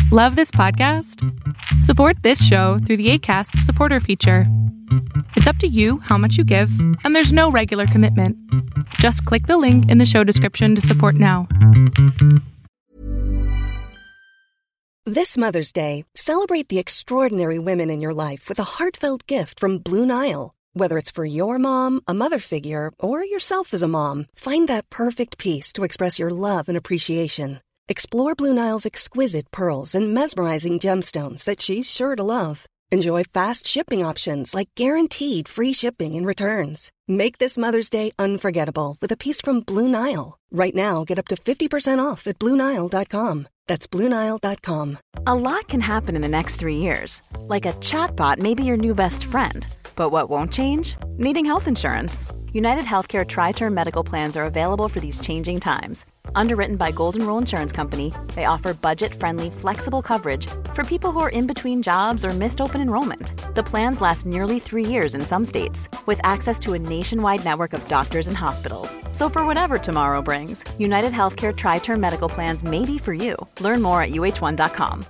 Love this podcast? Support this show through the Acast supporter feature. It's up to you how much you give, and there's no regular commitment. Just click the link in the show description to support now. This Mother's Day, celebrate the extraordinary women in your life with a heartfelt gift from Blue Nile. Whether it's for your mom, a mother figure, or yourself as a mom, find that perfect piece to express your love and appreciation. Explore Blue Nile's exquisite pearls and mesmerizing gemstones that she's sure to love. Enjoy fast shipping options like guaranteed free shipping and returns. Make this Mother's Day unforgettable with a piece from Blue Nile. Right now, get up to 50% off at BlueNile.com. That's BlueNile.com. A lot can happen in the next 3 years. Like a chatbot may be your new best friend. But what won't change? Needing health insurance. United Healthcare Tri-Term Medical Plans are available for these changing times. Underwritten by Golden Rule Insurance Company, they offer budget-friendly, flexible coverage for people who are in between jobs or missed open enrollment. The plans last nearly 3 years in some states, with access to a nationwide network of doctors and hospitals. So for whatever tomorrow brings, United Healthcare Tri-Term Medical Plans may be for you. Learn more at uh1.com.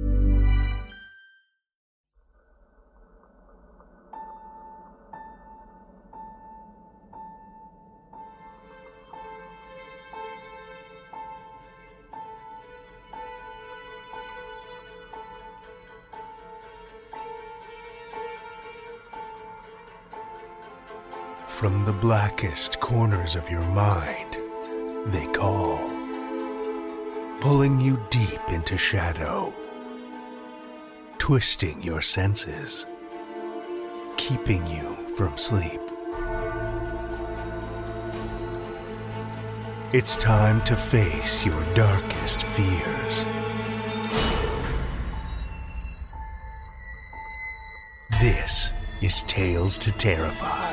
From the blackest corners of your mind, they call, pulling you deep into shadow, twisting your senses, keeping you from sleep. It's time to face your darkest fears. This is Tales to Terrify.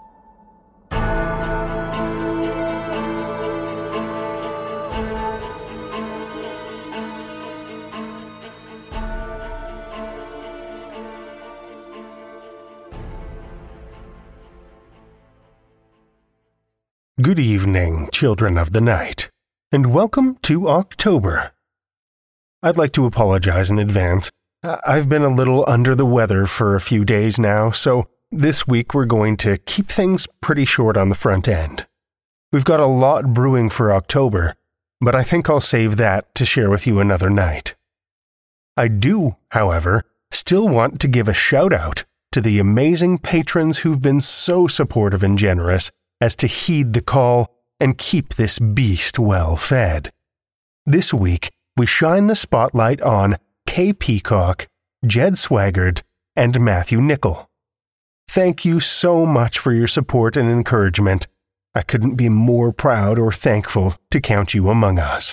Good evening, children of the night, and welcome to October. I'd like to apologize in advance. I've been a little under the weather for a few days now, so this week we're going to keep things pretty short on the front end. We've got a lot brewing for October, but I think I'll save that to share with you another night. I do, however, still want to give a shout out to the amazing patrons who've been so supportive and generous as to heed the call and keep this beast well fed. This week, we shine the spotlight on Kay Peacock, Jed Swaggart, and Matthew Nickel. Thank you so much for your support and encouragement. I couldn't be more proud or thankful to count you among us.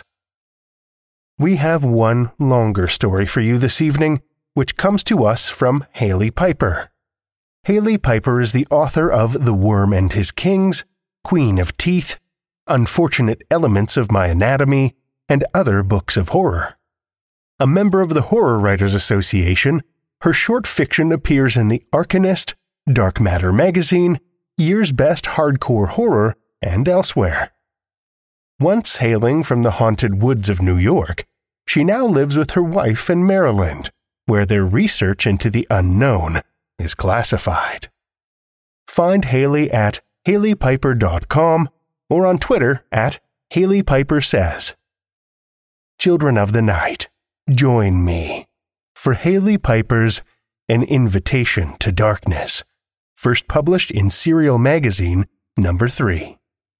We have one longer story for you this evening, which comes to us from Hailey Piper. Hailey Piper is the author of The Worm and His Kings, Queen of Teeth, Unfortunate Elements of My Anatomy, and other books of horror. A member of the Horror Writers Association, her short fiction appears in The Arcanist, Dark Matter Magazine, Year's Best Hardcore Horror, and elsewhere. Once hailing from the haunted woods of New York, she now lives with her wife in Maryland, where their research into the unknown is classified. Find Hailey at HaileyPiper.com or on Twitter at HaileyPiperSays. Children of the night, join me for Hailey Piper's An Invitation to Darkness, first published in Serial Magazine number 3.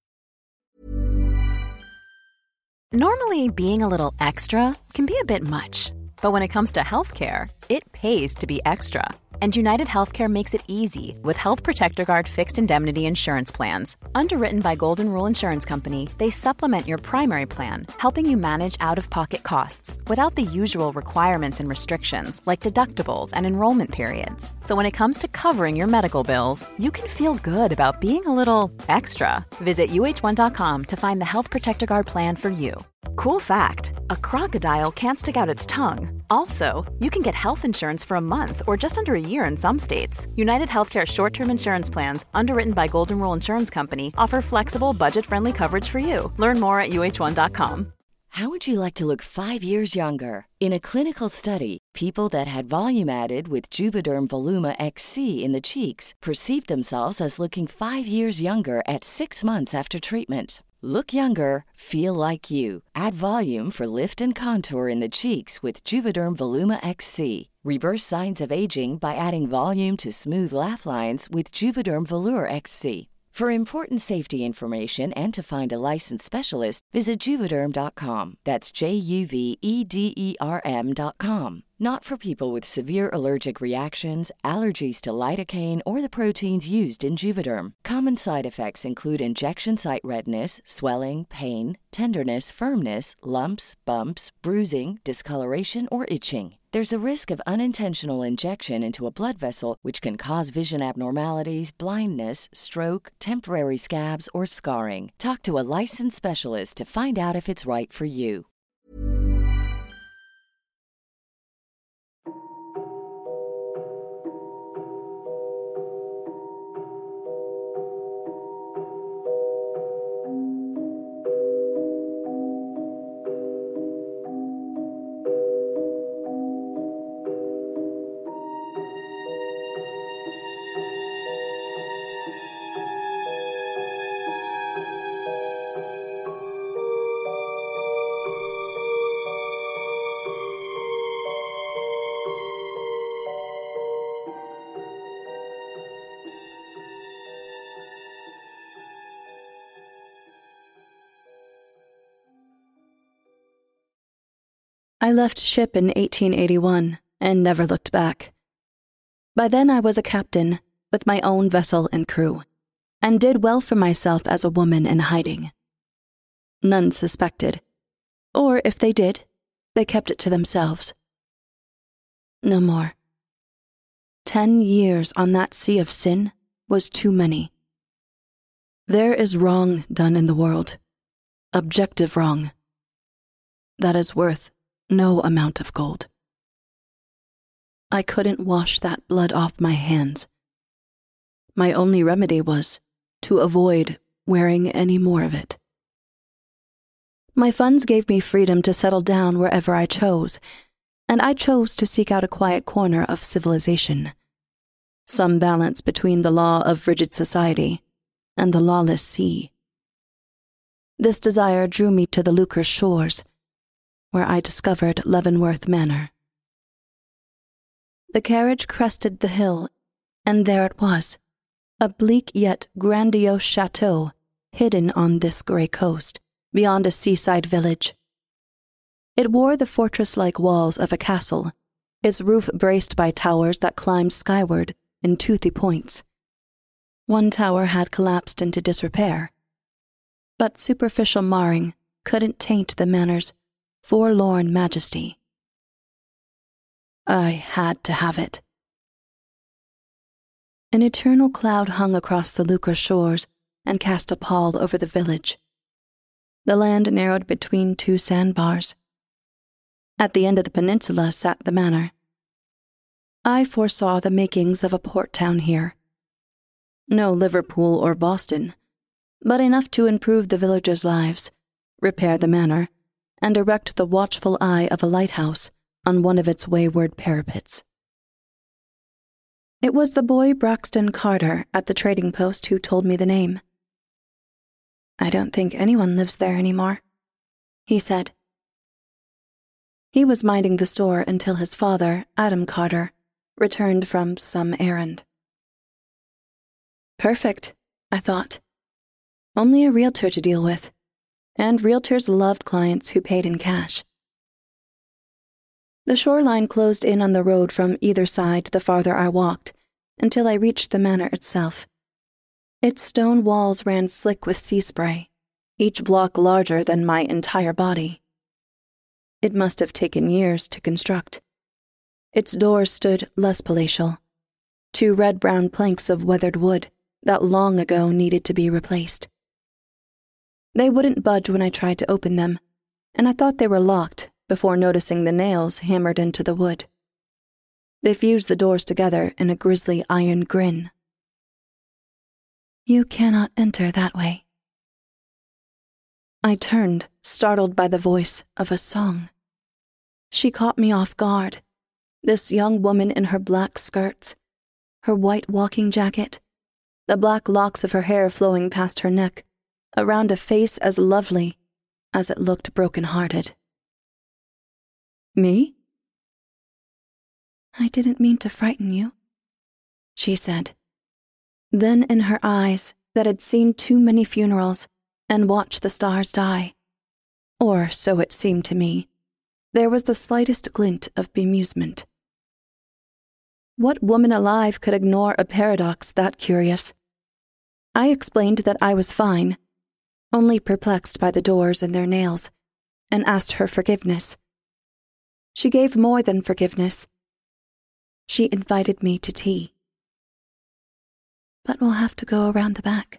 Normally, being a little extra can be a bit much, but when it comes to healthcare, it pays to be extra. And United Healthcare makes it easy with Health Protector Guard fixed indemnity insurance plans. Underwritten by Golden Rule Insurance Company, they supplement your primary plan, helping you manage out-of-pocket costs without the usual requirements and restrictions like deductibles and enrollment periods. So when it comes to covering your medical bills, you can feel good about being a little extra. Visit uh1.com to find the Health Protector Guard plan for you. Cool fact, a crocodile can't stick out its tongue. Also, you can get health insurance for a month or just under a year in some states. United Healthcare short-term insurance plans, underwritten by Golden Rule Insurance Company, offer flexible, budget-friendly coverage for you. Learn more at uh1.com. How would you like to look 5 years younger? In a clinical study, people that had volume added with Juvederm Voluma XC in the cheeks perceived themselves as looking 5 years younger at 6 months after treatment. Look younger, feel like you. Add volume for lift and contour in the cheeks with Juvederm Voluma XC. Reverse signs of aging by adding volume to smooth laugh lines with Juvederm Volure XC. For important safety information and to find a licensed specialist, visit Juvederm.com. That's JUVEDERM.com. Not for people with severe allergic reactions, allergies to lidocaine, or the proteins used in Juvederm. Common side effects include injection site redness, swelling, pain, tenderness, firmness, lumps, bumps, bruising, discoloration, or itching. There's a risk of unintentional injection into a blood vessel, which can cause vision abnormalities, blindness, stroke, temporary scabs, or scarring. Talk to a licensed specialist to find out if it's right for you. I left ship in 1881 and never looked back. By then I was a captain with my own vessel and crew, and did well for myself as a woman in hiding. None suspected, or if they did, they kept it to themselves. No more. 10 years on that sea of sin was too many. There is wrong done in the world, objective wrong, that is worth no amount of gold. I couldn't wash that blood off my hands. My only remedy was to avoid wearing any more of it. My funds gave me freedom to settle down wherever I chose, and I chose to seek out a quiet corner of civilization, some balance between the law of rigid society and the lawless sea. This desire drew me to the Lucre shores, where I discovered Leavenworth Manor. The carriage crested the hill, and there it was, a bleak yet grandiose chateau hidden on this grey coast, beyond a seaside village. It wore the fortress-like walls of a castle, its roof braced by towers that climbed skyward in toothy points. One tower had collapsed into disrepair, but superficial marring couldn't taint the manor's forlorn majesty. I had to have it. An eternal cloud hung across the Lucre shores and cast a pall over the village. The land narrowed between two sandbars. At the end of the peninsula sat the manor. I foresaw the makings of a port town here. No Liverpool or Boston, but enough to improve the villagers' lives, repair the manor, and erect the watchful eye of a lighthouse on one of its wayward parapets. It was the boy Braxton Carter at the trading post who told me the name. "I don't think anyone lives there anymore," he said. He was minding the store until his father, Adam Carter, returned from some errand. Perfect, I thought. Only a realtor to deal with, and realtors loved clients who paid in cash. The shoreline closed in on the road from either side the farther I walked, until I reached the manor itself. Its stone walls ran slick with sea spray, each block larger than my entire body. It must have taken years to construct. Its doors stood less palatial, two red-brown planks of weathered wood that long ago needed to be replaced. They wouldn't budge when I tried to open them, and I thought they were locked before noticing the nails hammered into the wood. They fused the doors together in a grisly iron grin. "You cannot enter that way." I turned, startled by the voice of a song. She caught me off guard. This young woman in her black skirts, her white walking jacket, the black locks of her hair flowing past her neck, around a face as lovely as it looked broken-hearted. Me? I didn't mean to frighten you, she said. Then in her eyes that had seen too many funerals and watched the stars die, or so it seemed to me, there was the slightest glint of bemusement. What woman alive could ignore a paradox that curious? I explained that I was fine, only perplexed by the doors and their nails, and asked her forgiveness. She gave more than forgiveness. She invited me to tea. But we'll have to go around the back.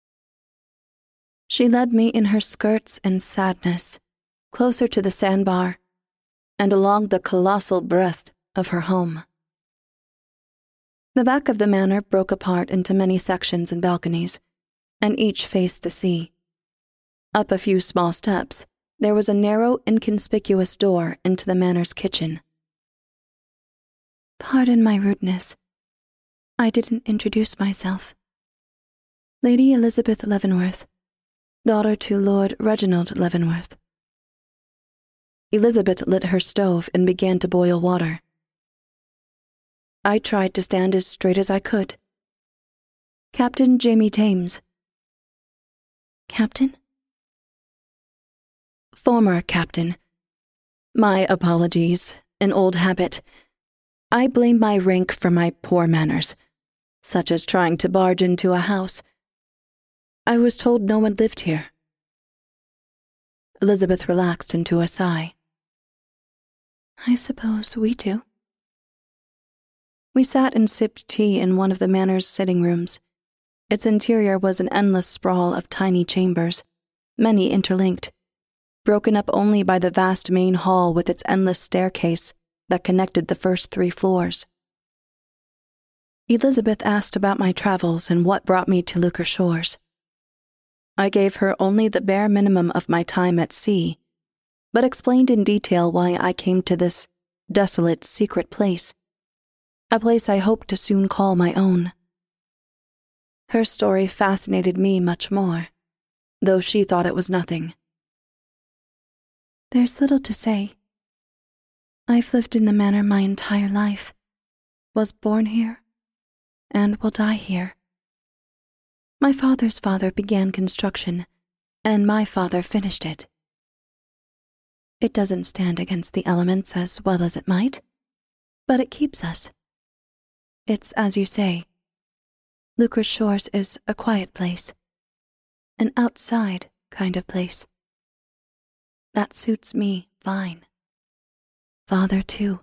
She led me in her skirts and sadness, closer to the sandbar, and along the colossal breadth of her home. The back of the manor broke apart into many sections and balconies, and each faced the sea. Up a few small steps, there was a narrow, inconspicuous door into the manor's kitchen. Pardon my rudeness. I didn't introduce myself. Lady Elizabeth Leavenworth, daughter to Lord Reginald Leavenworth. Elizabeth lit her stove and began to boil water. I tried to stand as straight as I could. Captain Jamie Thames. Captain? Former captain. My apologies, an old habit. I blame my rank for my poor manners, such as trying to barge into a house. I was told no one lived here. Elizabeth relaxed into a sigh. I suppose we do. We sat and sipped tea in one of the manor's sitting rooms. Its interior was an endless sprawl of tiny chambers, many interlinked, broken up only by the vast main hall with its endless staircase that connected the first 3 floors. Elizabeth asked about my travels and what brought me to Lucre Shores. I gave her only the bare minimum of my time at sea, but explained in detail why I came to this desolate, secret place, a place I hoped to soon call my own. Her story fascinated me much more, though she thought it was nothing. There's little to say. I've lived in the manor my entire life, was born here, and will die here. My father's father began construction, and my father finished it. It doesn't stand against the elements as well as it might, but it keeps us. It's as you say, Lucre Shores is a quiet place, an outside kind of place. That suits me fine. Father, too.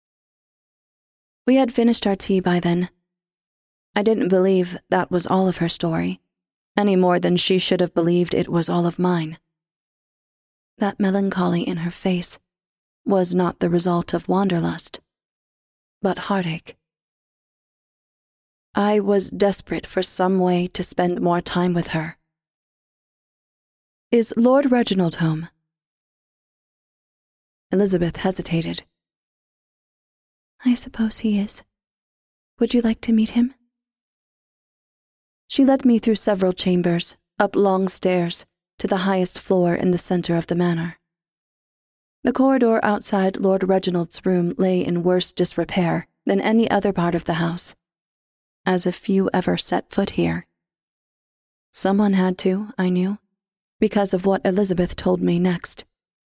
We had finished our tea by then. I didn't believe that was all of her story, any more than she should have believed it was all of mine. That melancholy in her face was not the result of wanderlust, but heartache. I was desperate for some way to spend more time with her. Is Lord Reginald home? Elizabeth hesitated. I suppose he is. Would you like to meet him? She led me through several chambers, up long stairs, to the highest floor in the center of the manor. The corridor outside Lord Reginald's room lay in worse disrepair than any other part of the house, as if few ever set foot here. Someone had to, I knew, because of what Elizabeth told me next.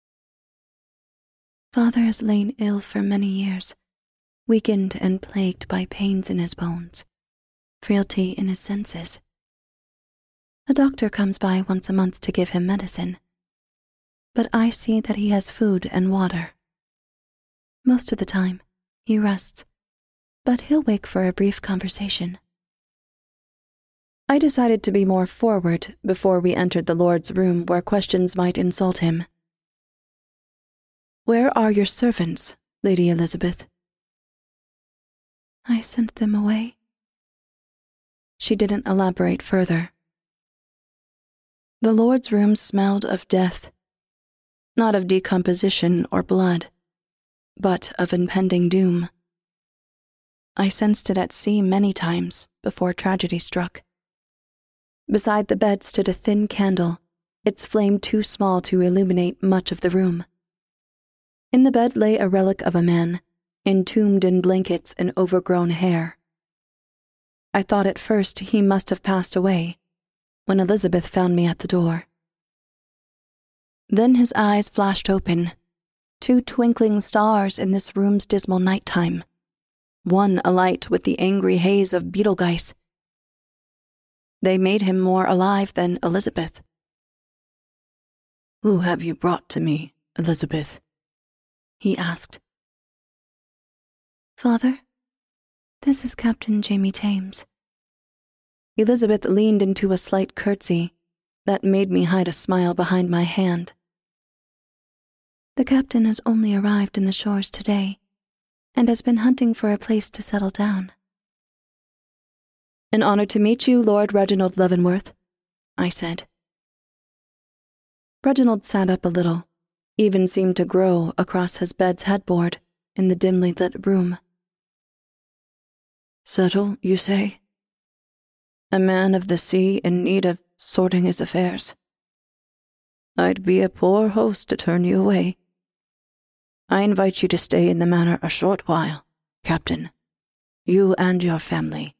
Father has lain ill for many years, weakened and plagued by pains in his bones, frailty in his senses. A doctor comes by once a month to give him medicine, but I see that he has food and water. Most of the time, he rests, but he'll wake for a brief conversation. I decided to be more forward before we entered the Lord's room where questions might insult him. Where are your servants, Lady Elizabeth? I sent them away. She didn't elaborate further. The Lord's room smelled of death, not of decomposition or blood, but of impending doom. I sensed it at sea many times before tragedy struck. Beside the bed stood a thin candle, its flame too small to illuminate much of the room. In the bed lay a relic of a man, entombed in blankets and overgrown hair. I thought at first he must have passed away, when Elizabeth found me at the door. Then his eyes flashed open, 2 twinkling stars in this room's dismal nighttime, one alight with the angry haze of Betelgeuse. They made him more alive than Elizabeth. "Who have you brought to me, Elizabeth?" he asked. "Father, this is Captain Jamie Thames." Elizabeth leaned into a slight curtsy that made me hide a smile behind my hand. "The captain has only arrived in the shores today, and has been hunting for a place to settle down." "An honor to meet you, Lord Reginald Leavenworth," I said. Reginald sat up a little, even seemed to grow across his bed's headboard in the dimly lit room. "Settle, you say? A man of the sea in need of sorting his affairs. I'd be a poor host to turn you away. I invite you to stay in the manor a short while, Captain. You and your family."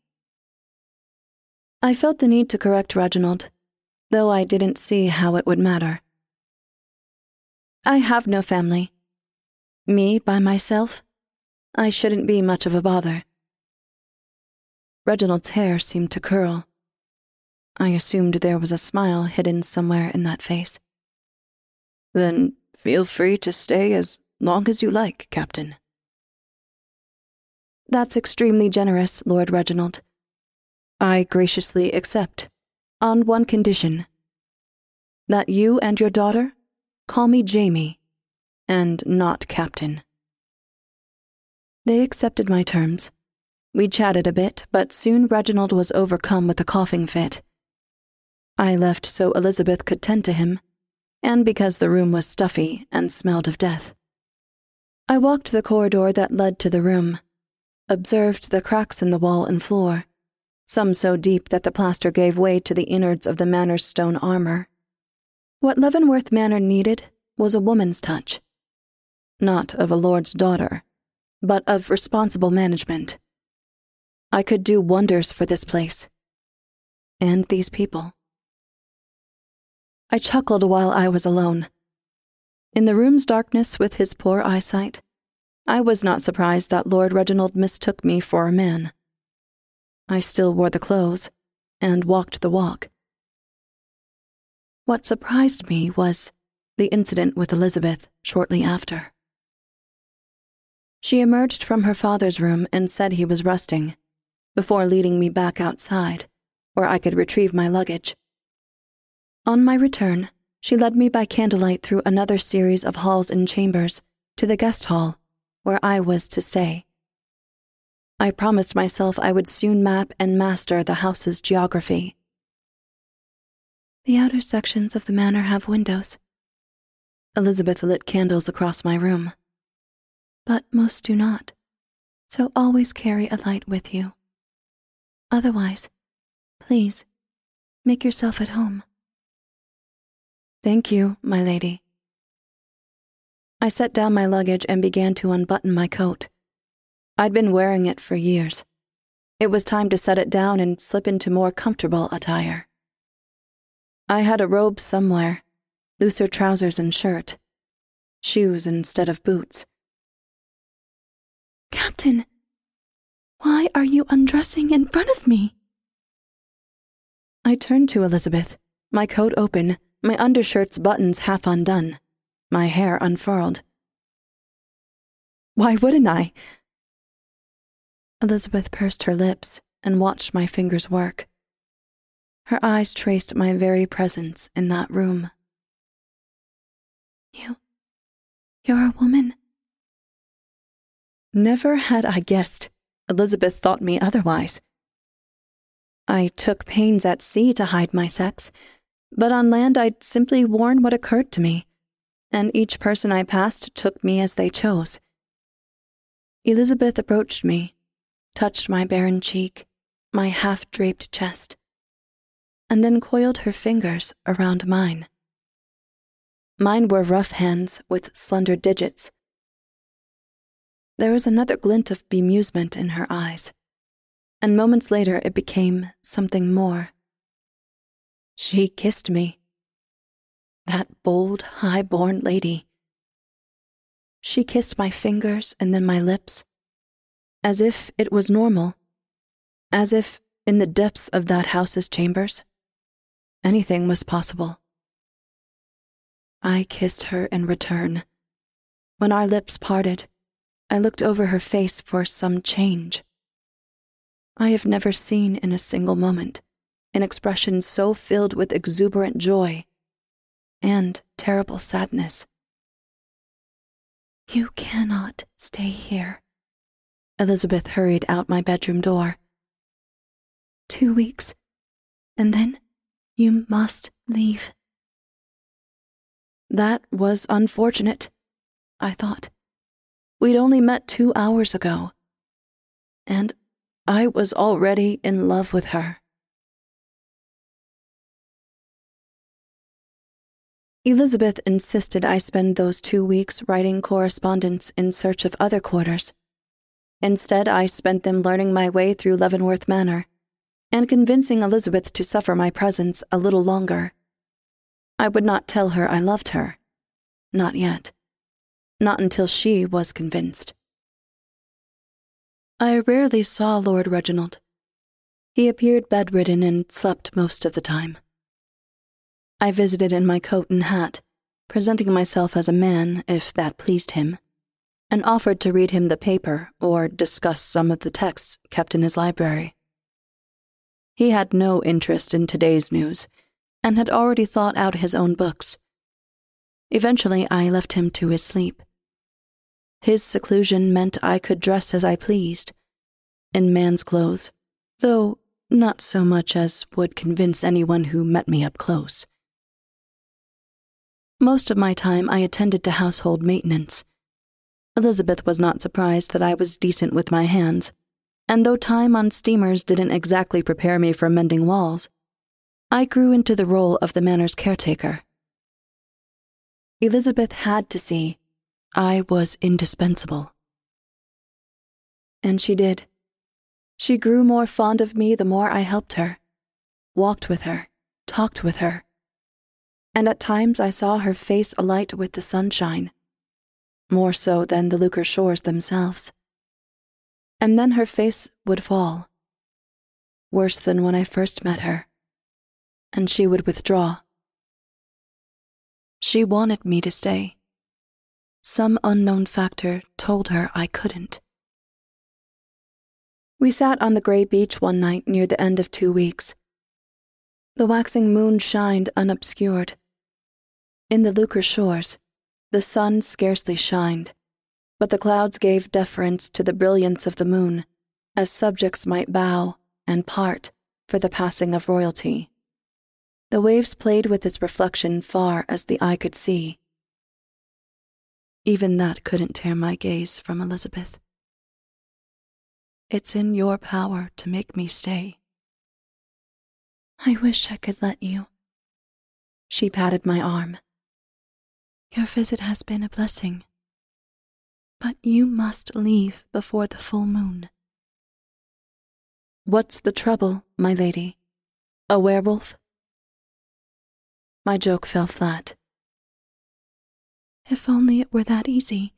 I felt the need to correct Reginald, though I didn't see how it would matter. "I have no family. Me by myself? I shouldn't be much of a bother." Reginald's hair seemed to curl. I assumed there was a smile hidden somewhere in that face. "Then feel free to stay as long as you like, Captain." "That's extremely generous, Lord Reginald. I graciously accept, on one condition: that you and your daughter call me Jamie, and not Captain." They accepted my terms. We chatted a bit, but soon Reginald was overcome with a coughing fit. I left so Elizabeth could tend to him, and because the room was stuffy and smelled of death. I walked the corridor that led to the room, observed the cracks in the wall and floor, some so deep that the plaster gave way to the innards of the manor's stone armor. What Leavenworth Manor needed was a woman's touch. Not of a lord's daughter, but of responsible management. I could do wonders for this place. And these people. I chuckled while I was alone. In the room's darkness with his poor eyesight, I was not surprised that Lord Reginald mistook me for a man. I still wore the clothes, and walked the walk. What surprised me was the incident with Elizabeth shortly after. She emerged from her father's room and said he was resting, before leading me back outside, where I could retrieve my luggage. On my return, she led me by candlelight through another series of halls and chambers to the guest hall, where I was to stay. I promised myself I would soon map and master the house's geography. "The outer sections of the manor have windows." Elizabeth lit candles across my room. "But most do not, so always carry a light with you. Otherwise, please, make yourself at home." "Thank you, my lady." I set down my luggage and began to unbutton my coat. I'd been wearing it for years. It was time to set it down and slip into more comfortable attire. I had a robe somewhere, looser trousers and shirt, shoes instead of boots. "Captain, why are you undressing in front of me?" I turned to Elizabeth, my coat open, my undershirt's buttons half undone, my hair unfurled. "Why wouldn't I?" Elizabeth pursed her lips and watched my fingers work. Her eyes traced my very presence in that room. You're a woman." Never had I guessed Elizabeth thought me otherwise. I took pains at sea to hide my sex, But on land I'd simply worn what occurred to me, and each person I passed took me as they chose. Elizabeth approached me, touched my barren cheek, my half-draped chest, and then coiled her fingers around mine. Mine were rough hands with slender digits. There was another glint of bemusement in her eyes, and moments later it became something more. She kissed me. That bold, high-born lady. She kissed my fingers and then my lips, as if it was normal, as if, in the depths of that house's chambers, anything was possible. I kissed her in return. When our lips parted, I looked over her face for some change. I have never seen in a single moment an expression so filled with exuberant joy and terrible sadness. "You cannot stay here," Elizabeth hurried out my bedroom door. 2 weeks, and then you must leave. That was unfortunate, I thought. We'd only met 2 hours ago, and I was already in love with her. Elizabeth insisted I spend those 2 weeks writing correspondence in search of other quarters. Instead, I spent them learning my way through Leavenworth Manor and convincing Elizabeth to suffer my presence a little longer. I would not tell her I loved her. Not yet. Not until she was convinced. I rarely saw Lord Reginald. He appeared bedridden and slept most of the time. I visited in my coat and hat, presenting myself as a man, if that pleased him, and offered to read him the paper or discuss some of the texts kept in his library. He had no interest in today's news, and had already thought out his own books. Eventually, I left him to his sleep. His seclusion meant I could dress as I pleased, in man's clothes, though not so much as would convince anyone who met me up close. Most of my time I attended to household maintenance. Elizabeth was not surprised that I was decent with my hands, and though time on steamers didn't exactly prepare me for mending walls, I grew into the role of the manor's caretaker. Elizabeth had to see I was indispensable. And she did. She grew more fond of me the more I helped her, walked with her, talked with her, and at times I saw her face alight with the sunshine, more so than the Lucre shores themselves. And then her face would fall, worse than when I first met her, and she would withdraw. She wanted me to stay. Some unknown factor told her I couldn't. We sat on the gray beach one night near the end of 2 weeks. The waxing moon shined unobscured. In the Lucre shores, the sun scarcely shined, but the clouds gave deference to the brilliance of the moon, as subjects might bow and part for the passing of royalty. The waves played with its reflection far as the eye could see. Even that couldn't tear my gaze from Elizabeth. "It's in your power to make me stay." "I wish I could let you." She patted my arm. "Your visit has been a blessing, but you must leave before the full moon." "What's the trouble, my lady? A werewolf?" My joke fell flat. "If only it were that easy."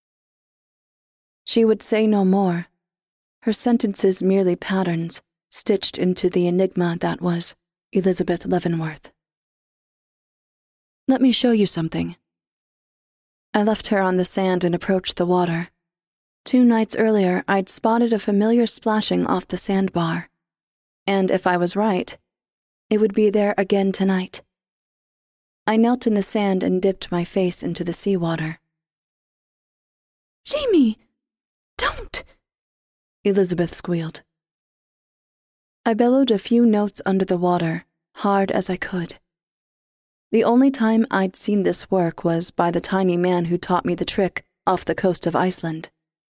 She would say no more, her sentences merely patterns stitched into the enigma that was Elizabeth Leavenworth. "Let me show you something." I left her on the sand and approached the water. 2 nights earlier, I'd spotted a familiar splashing off the sandbar, and if I was right, it would be there again tonight. I knelt in the sand and dipped my face into the seawater. "Jamie, don't!" Elizabeth squealed. I bellowed a few notes under the water, hard as I could. The only time I'd seen this work was by the tiny man who taught me the trick off the coast of Iceland.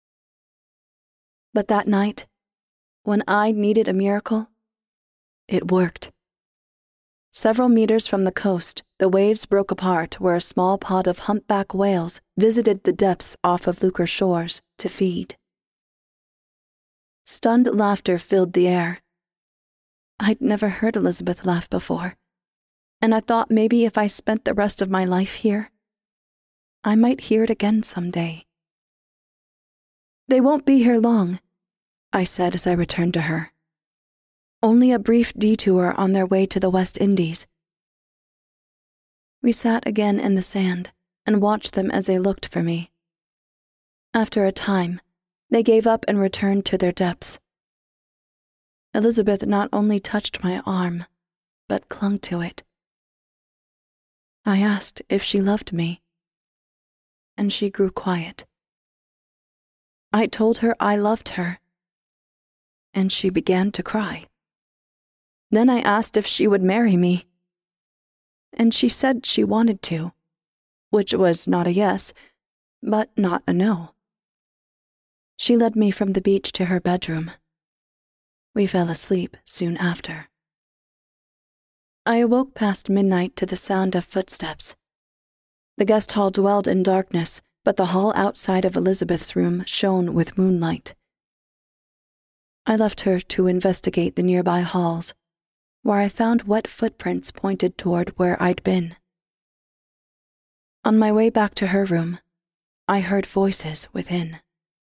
But that night, when I needed a miracle, it worked. Several meters from the coast, the waves broke apart where a small pod of humpback whales visited the depths off of Lucre shores to feed. Stunned laughter filled the air. I'd never heard Elizabeth laugh before, and I thought maybe if I spent the rest of my life here, I might hear it again someday. "They won't be here long," I said as I returned to her. "Only a brief detour on their way to the West Indies." We sat again in the sand and watched them as they looked for me. After a time, they gave up and returned to their depths. Elizabeth not only touched my arm, but clung to it. I asked if she loved me, and she grew quiet. I told her I loved her, and she began to cry. Then I asked if she would marry me, and she said she wanted to, which was not a yes, but not a no. She led me from the beach to her bedroom. We fell asleep soon after. I awoke past midnight to the sound of footsteps. The guest hall dwelled in darkness, but the hall outside of Elizabeth's room shone with moonlight. I left her to investigate the nearby halls, where I found wet footprints pointed toward where I'd been. On my way back to her room, I heard voices within.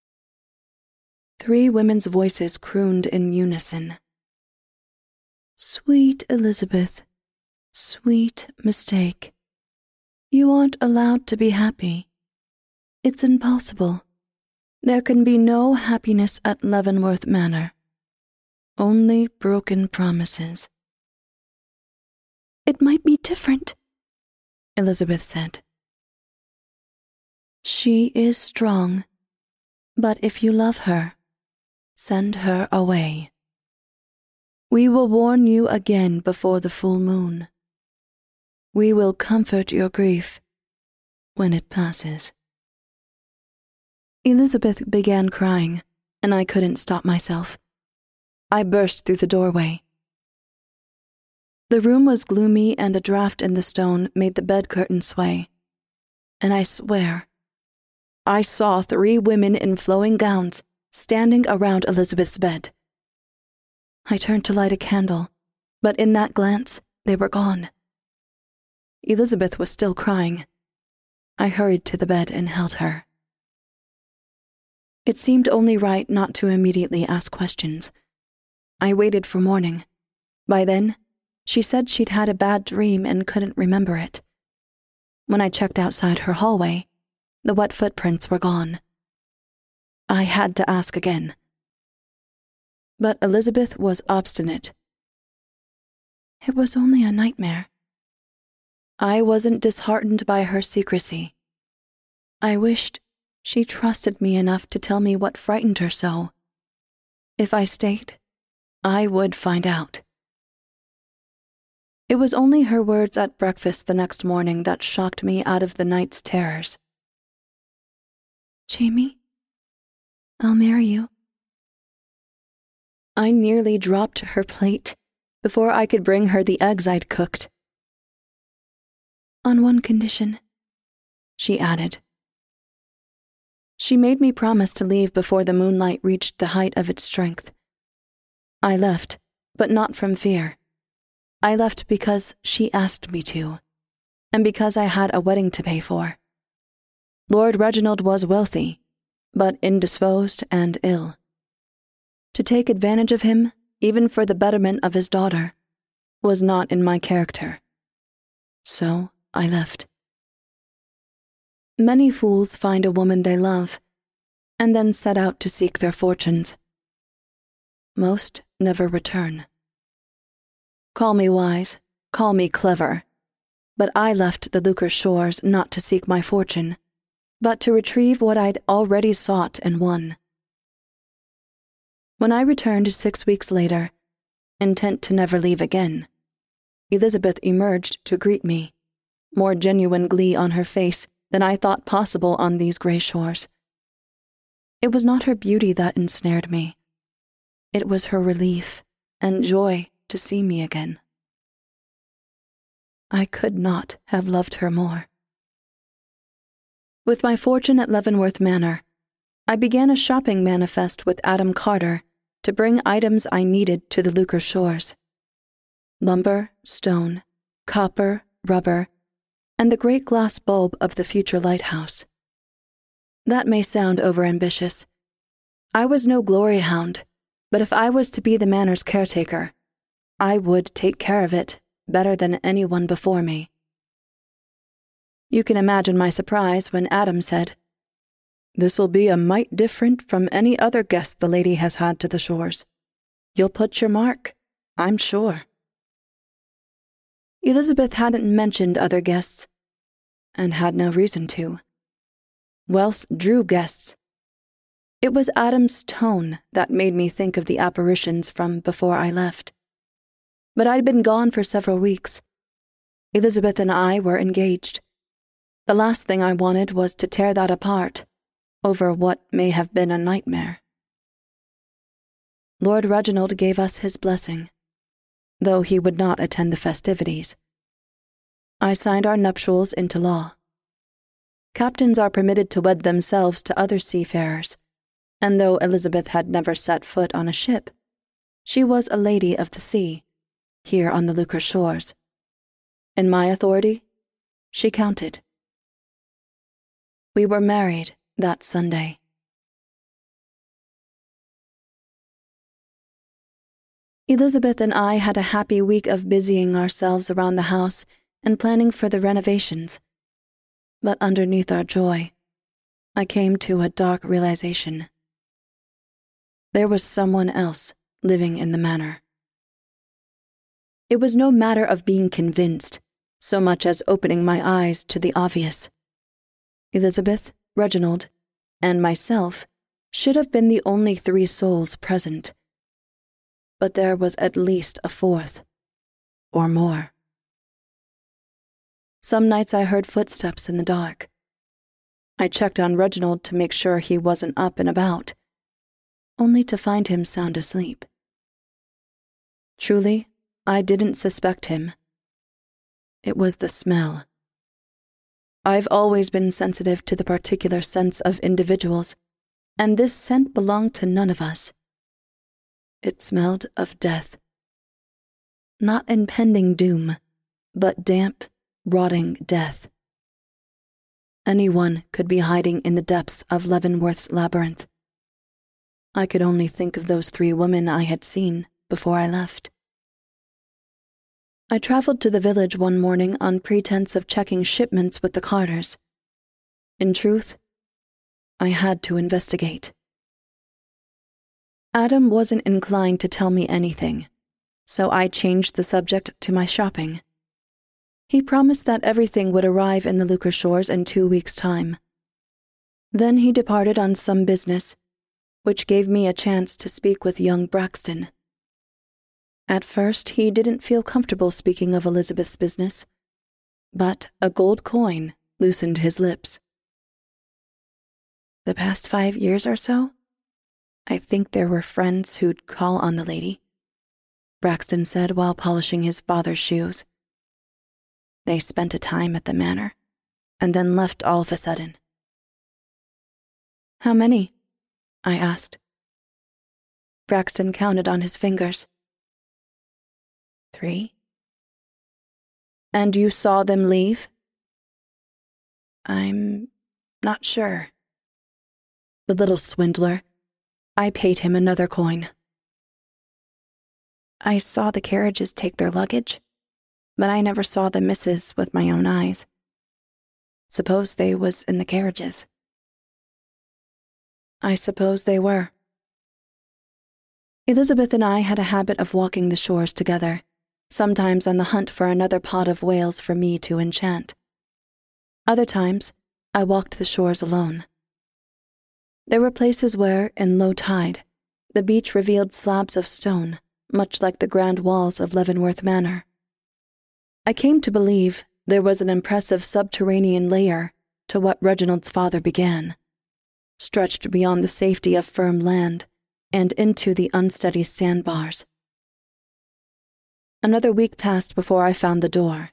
3 women's voices crooned in unison. "Sweet Elizabeth, sweet mistake. You aren't allowed to be happy. It's impossible. There can be no happiness at Leavenworth Manor. Only broken promises." "It might be different," Elizabeth said. "She is strong, but if you love her, send her away. We will warn you again before the full moon. We will comfort your grief when it passes." Elizabeth began crying, and I couldn't stop myself. I burst through the doorway. The room was gloomy, and a draft in the stone made the bed curtain sway. And I swear, I saw 3 women in flowing gowns standing around Elizabeth's bed. I turned to light a candle, but in that glance, they were gone. Elizabeth was still crying. I hurried to the bed and held her. It seemed only right not to immediately ask questions. I waited for morning. By then, she said she'd had a bad dream and couldn't remember it. When I checked outside her hallway, the wet footprints were gone. I had to ask again. But Elizabeth was obstinate. It was only a nightmare. I wasn't disheartened by her secrecy. I wished she trusted me enough to tell me what frightened her so. If I stayed, I would find out. It was only her words at breakfast the next morning that shocked me out of the night's terrors. "Jamie, I'll marry you." I nearly dropped her plate before I could bring her the eggs I'd cooked. "On one condition," she added. She made me promise to leave before the moonlight reached the height of its strength. I left, but not from fear. I left because she asked me to, and because I had a wedding to pay for. Lord Reginald was wealthy, but indisposed and ill. To take advantage of him, even for the betterment of his daughter, was not in my character. So I left. Many fools find a woman they love, and then set out to seek their fortunes. Most never return. Call me wise, call me clever, but I left the Lucre shores not to seek my fortune, but to retrieve what I'd already sought and won. When I returned 6 weeks later, intent to never leave again, Elizabeth emerged to greet me, more genuine glee on her face than I thought possible on these gray shores. It was not her beauty that ensnared me. It was her relief and joy to see me again. I could not have loved her more. With my fortune at Leavenworth Manor, I began a shopping manifest with Adam Carter to bring items I needed to the Lucre shores. Lumber, stone, copper, rubber, and the great glass bulb of the future lighthouse. That may sound overambitious. I was no glory hound, but if I was to be the manor's caretaker, I would take care of it better than anyone before me. You can imagine my surprise when Adam said, "This'll be a mite different from any other guest the lady has had to the shores. You'll put your mark, I'm sure." Elizabeth hadn't mentioned other guests, and had no reason to. Wealth drew guests. It was Adam's tone that made me think of the apparitions from before I left. But I'd been gone for several weeks. Elizabeth and I were engaged. The last thing I wanted was to tear that apart over what may have been a nightmare. Lord Reginald gave us his blessing, though he would not attend the festivities. I signed our nuptials into law. Captains are permitted to wed themselves to other seafarers, and though Elizabeth had never set foot on a ship, she was a lady of the sea, here on the Lucre shores. In my authority, she counted. We were married that Sunday. Elizabeth and I had a happy week of busying ourselves around the house and planning for the renovations. But underneath our joy, I came to a dark realization. There was someone else living in the manor. It was no matter of being convinced, so much as opening my eyes to the obvious. Elizabeth, Reginald, and myself should have been the only three souls present. But there was at least a fourth, or more. Some nights I heard footsteps in the dark. I checked on Reginald to make sure he wasn't up and about, only to find him sound asleep. Truly, I didn't suspect him. It was the smell. I've always been sensitive to the particular scents of individuals, and this scent belonged to none of us. It smelled of death. Not impending doom, but damp, rotting death. Anyone could be hiding in the depths of Leavenworth's labyrinth. I could only think of those three women I had seen before I left. I traveled to the village one morning on pretense of checking shipments with the Carters. In truth, I had to investigate. Adam wasn't inclined to tell me anything, so I changed the subject to my shopping. He promised that everything would arrive in the Lucre shores in 2 weeks' time. Then he departed on some business, which gave me a chance to speak with young Braxton. At first, he didn't feel comfortable speaking of Elizabeth's business, but a gold coin loosened his lips. The past 5 years or so, I think there were friends who'd call on the lady, Braxton said while polishing his father's shoes. They spent a time at the manor, and then left all of a sudden. How many? I asked. Braxton counted on his fingers. 3. And you saw them leave? I'm not sure. The little swindler. I paid him another coin. I saw the carriages take their luggage, but I never saw the missus with my own eyes. Suppose they was in the carriages. I suppose they were. Elizabeth and I had a habit of walking the shores together, sometimes on the hunt for another pot of whales for me to enchant. Other times, I walked the shores alone. There were places where, in low tide, the beach revealed slabs of stone, much like the grand walls of Leavenworth Manor. I came to believe there was an impressive subterranean layer to what Reginald's father began, stretched beyond the safety of firm land and into the unsteady sandbars. Another week passed before I found the door.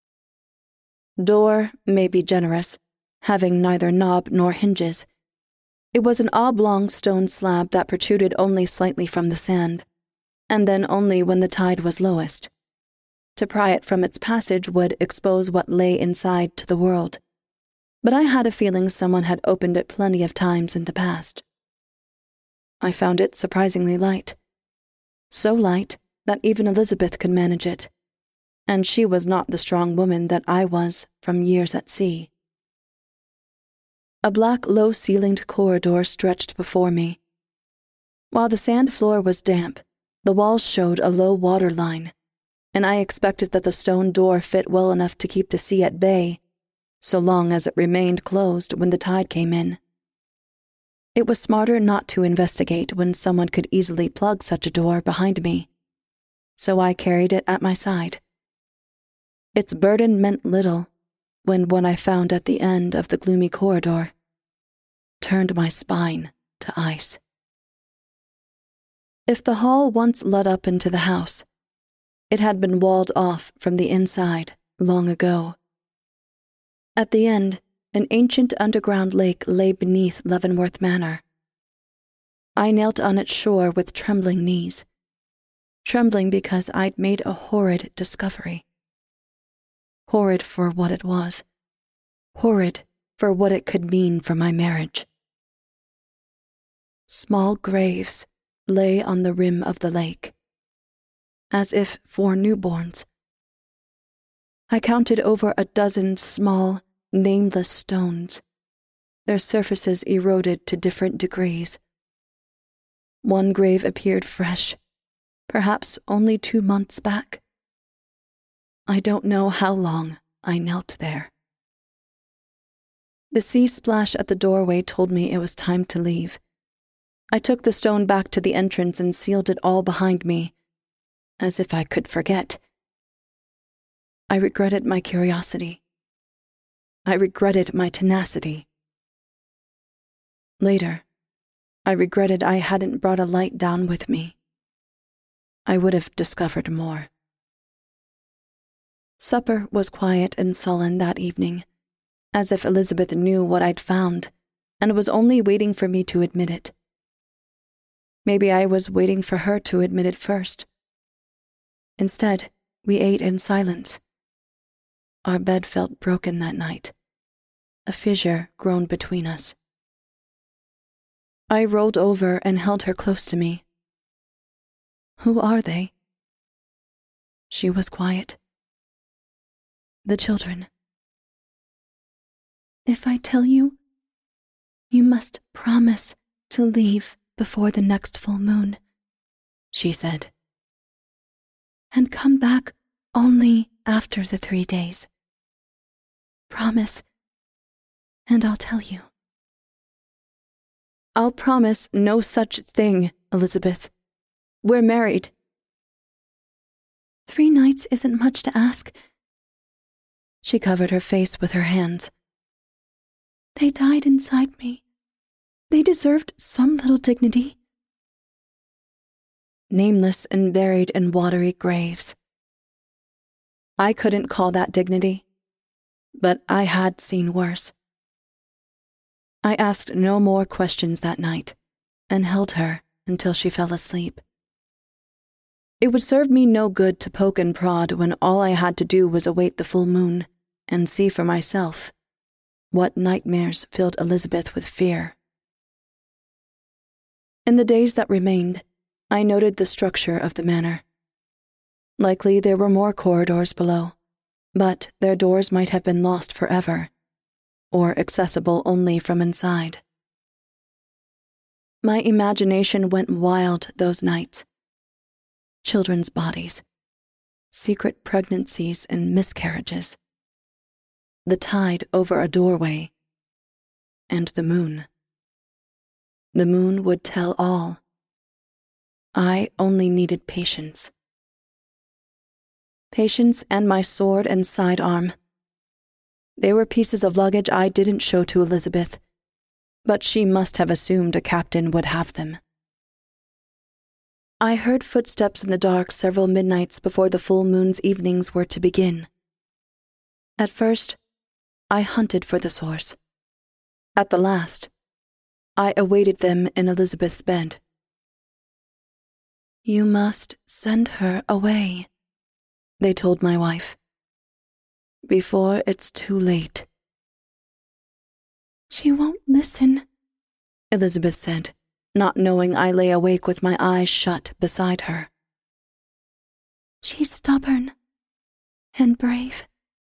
Door may be generous, having neither knob nor hinges. It was an oblong stone slab that protruded only slightly from the sand, and then only when the tide was lowest. To pry it from its passage would expose what lay inside to the world, but I had a feeling someone had opened it plenty of times in the past. I found it surprisingly light. So light that even Elizabeth could manage it, and she was not the strong woman that I was from years at sea. A black, low-ceilinged corridor stretched before me. While the sand floor was damp, the walls showed a low water line, and I expected that the stone door fit well enough to keep the sea at bay, so long as it remained closed when the tide came in. It was smarter not to investigate when someone could easily plug such a door behind me, so I carried it at my side. Its burden meant little when what I found at the end of the gloomy corridor turned my spine to ice. If the hall once led up into the house, it had been walled off from the inside long ago. At the end, an ancient underground lake lay beneath Leavenworth Manor. I knelt on its shore with trembling knees, trembling because I'd made a horrid discovery. Horrid for what it was, horrid for what it could mean for my marriage. Small graves lay on the rim of the lake, as if for newborns. I counted over a dozen small, nameless stones, their surfaces eroded to different degrees. One grave appeared fresh, perhaps only 2 months back. I don't know how long I knelt there. The sea splash at the doorway told me it was time to leave. I took the stone back to the entrance and sealed it all behind me, as if I could forget. I regretted my curiosity. I regretted my tenacity. Later, I regretted I hadn't brought a light down with me. I would have discovered more. Supper was quiet and sullen that evening, as if Elizabeth knew what I'd found and was only waiting for me to admit it. Maybe I was waiting for her to admit it first. Instead, we ate in silence. Our bed felt broken that night, a fissure grown between us. I rolled over and held her close to me. "Who are they?" She was quiet. "The children." "If I tell you, you must promise to leave before the next full moon," she said. "And come back only after the 3 days. Promise, and I'll tell you." "I'll promise no such thing, Elizabeth. We're married." 3 nights isn't much to ask." She covered her face with her hands. "They died inside me. They deserved some little dignity." Nameless and buried in watery graves. I couldn't call that dignity, but I had seen worse. I asked no more questions that night and held her until she fell asleep. It would serve me no good to poke and prod when all I had to do was await the full moon and see for myself what nightmares filled Elizabeth with fear. In the days that remained, I noted the structure of the manor. Likely there were more corridors below, but their doors might have been lost forever, or accessible only from inside. My imagination went wild those nights. Children's bodies, secret pregnancies and miscarriages, the tide over a doorway, and the moon. The moon would tell all. I only needed patience. Patience and my sword and sidearm, They were pieces of luggage I didn't show to Elizabeth, but she must have assumed a captain would have them. I heard footsteps in the dark several midnights before the full moon's evenings were to begin. At first, I hunted for the source. At the last, I awaited them in Elizabeth's bed. "You must send her away," they told my wife, "before it's too late." "She won't listen," Elizabeth said, not knowing I lay awake with my eyes shut beside her. "She's stubborn and brave."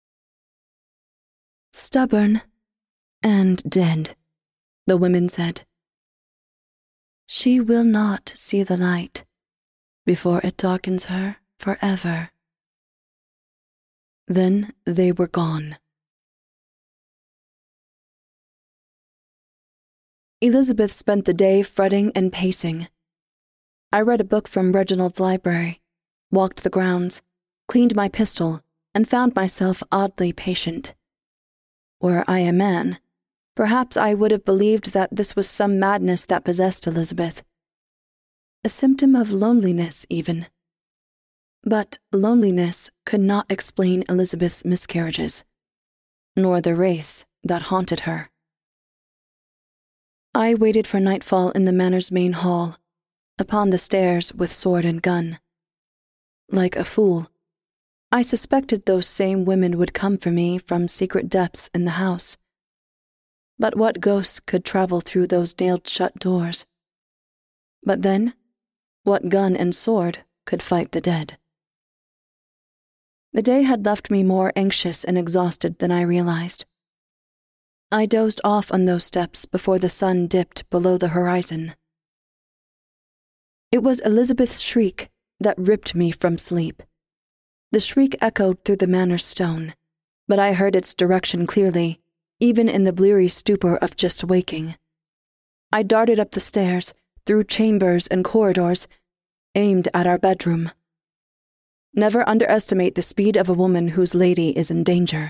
"Stubborn and dead," the women said. "She will not see the light before it darkens her forever." Then they were gone. Elizabeth spent the day fretting and pacing. I read a book from Reginald's library, walked the grounds, cleaned my pistol, and found myself oddly patient. Were I a man, perhaps I would have believed that this was some madness that possessed Elizabeth. A symptom of loneliness, even. But loneliness could not explain Elizabeth's miscarriages, nor the wraiths that haunted her. I waited for nightfall in the manor's main hall, upon the stairs with sword and gun. Like a fool, I suspected those same women would come for me from secret depths in the house. But what ghosts could travel through those nailed-shut doors? But then, what gun and sword could fight the dead? The day had left me more anxious and exhausted than I realized. I dozed off on those steps before the sun dipped below the horizon. It was Elizabeth's shriek that ripped me from sleep. The shriek echoed through the manor's stone, but I heard its direction clearly, even in the bleary stupor of just waking. I darted up the stairs, through chambers and corridors, aimed at our bedroom. Never underestimate the speed of a woman whose lady is in danger.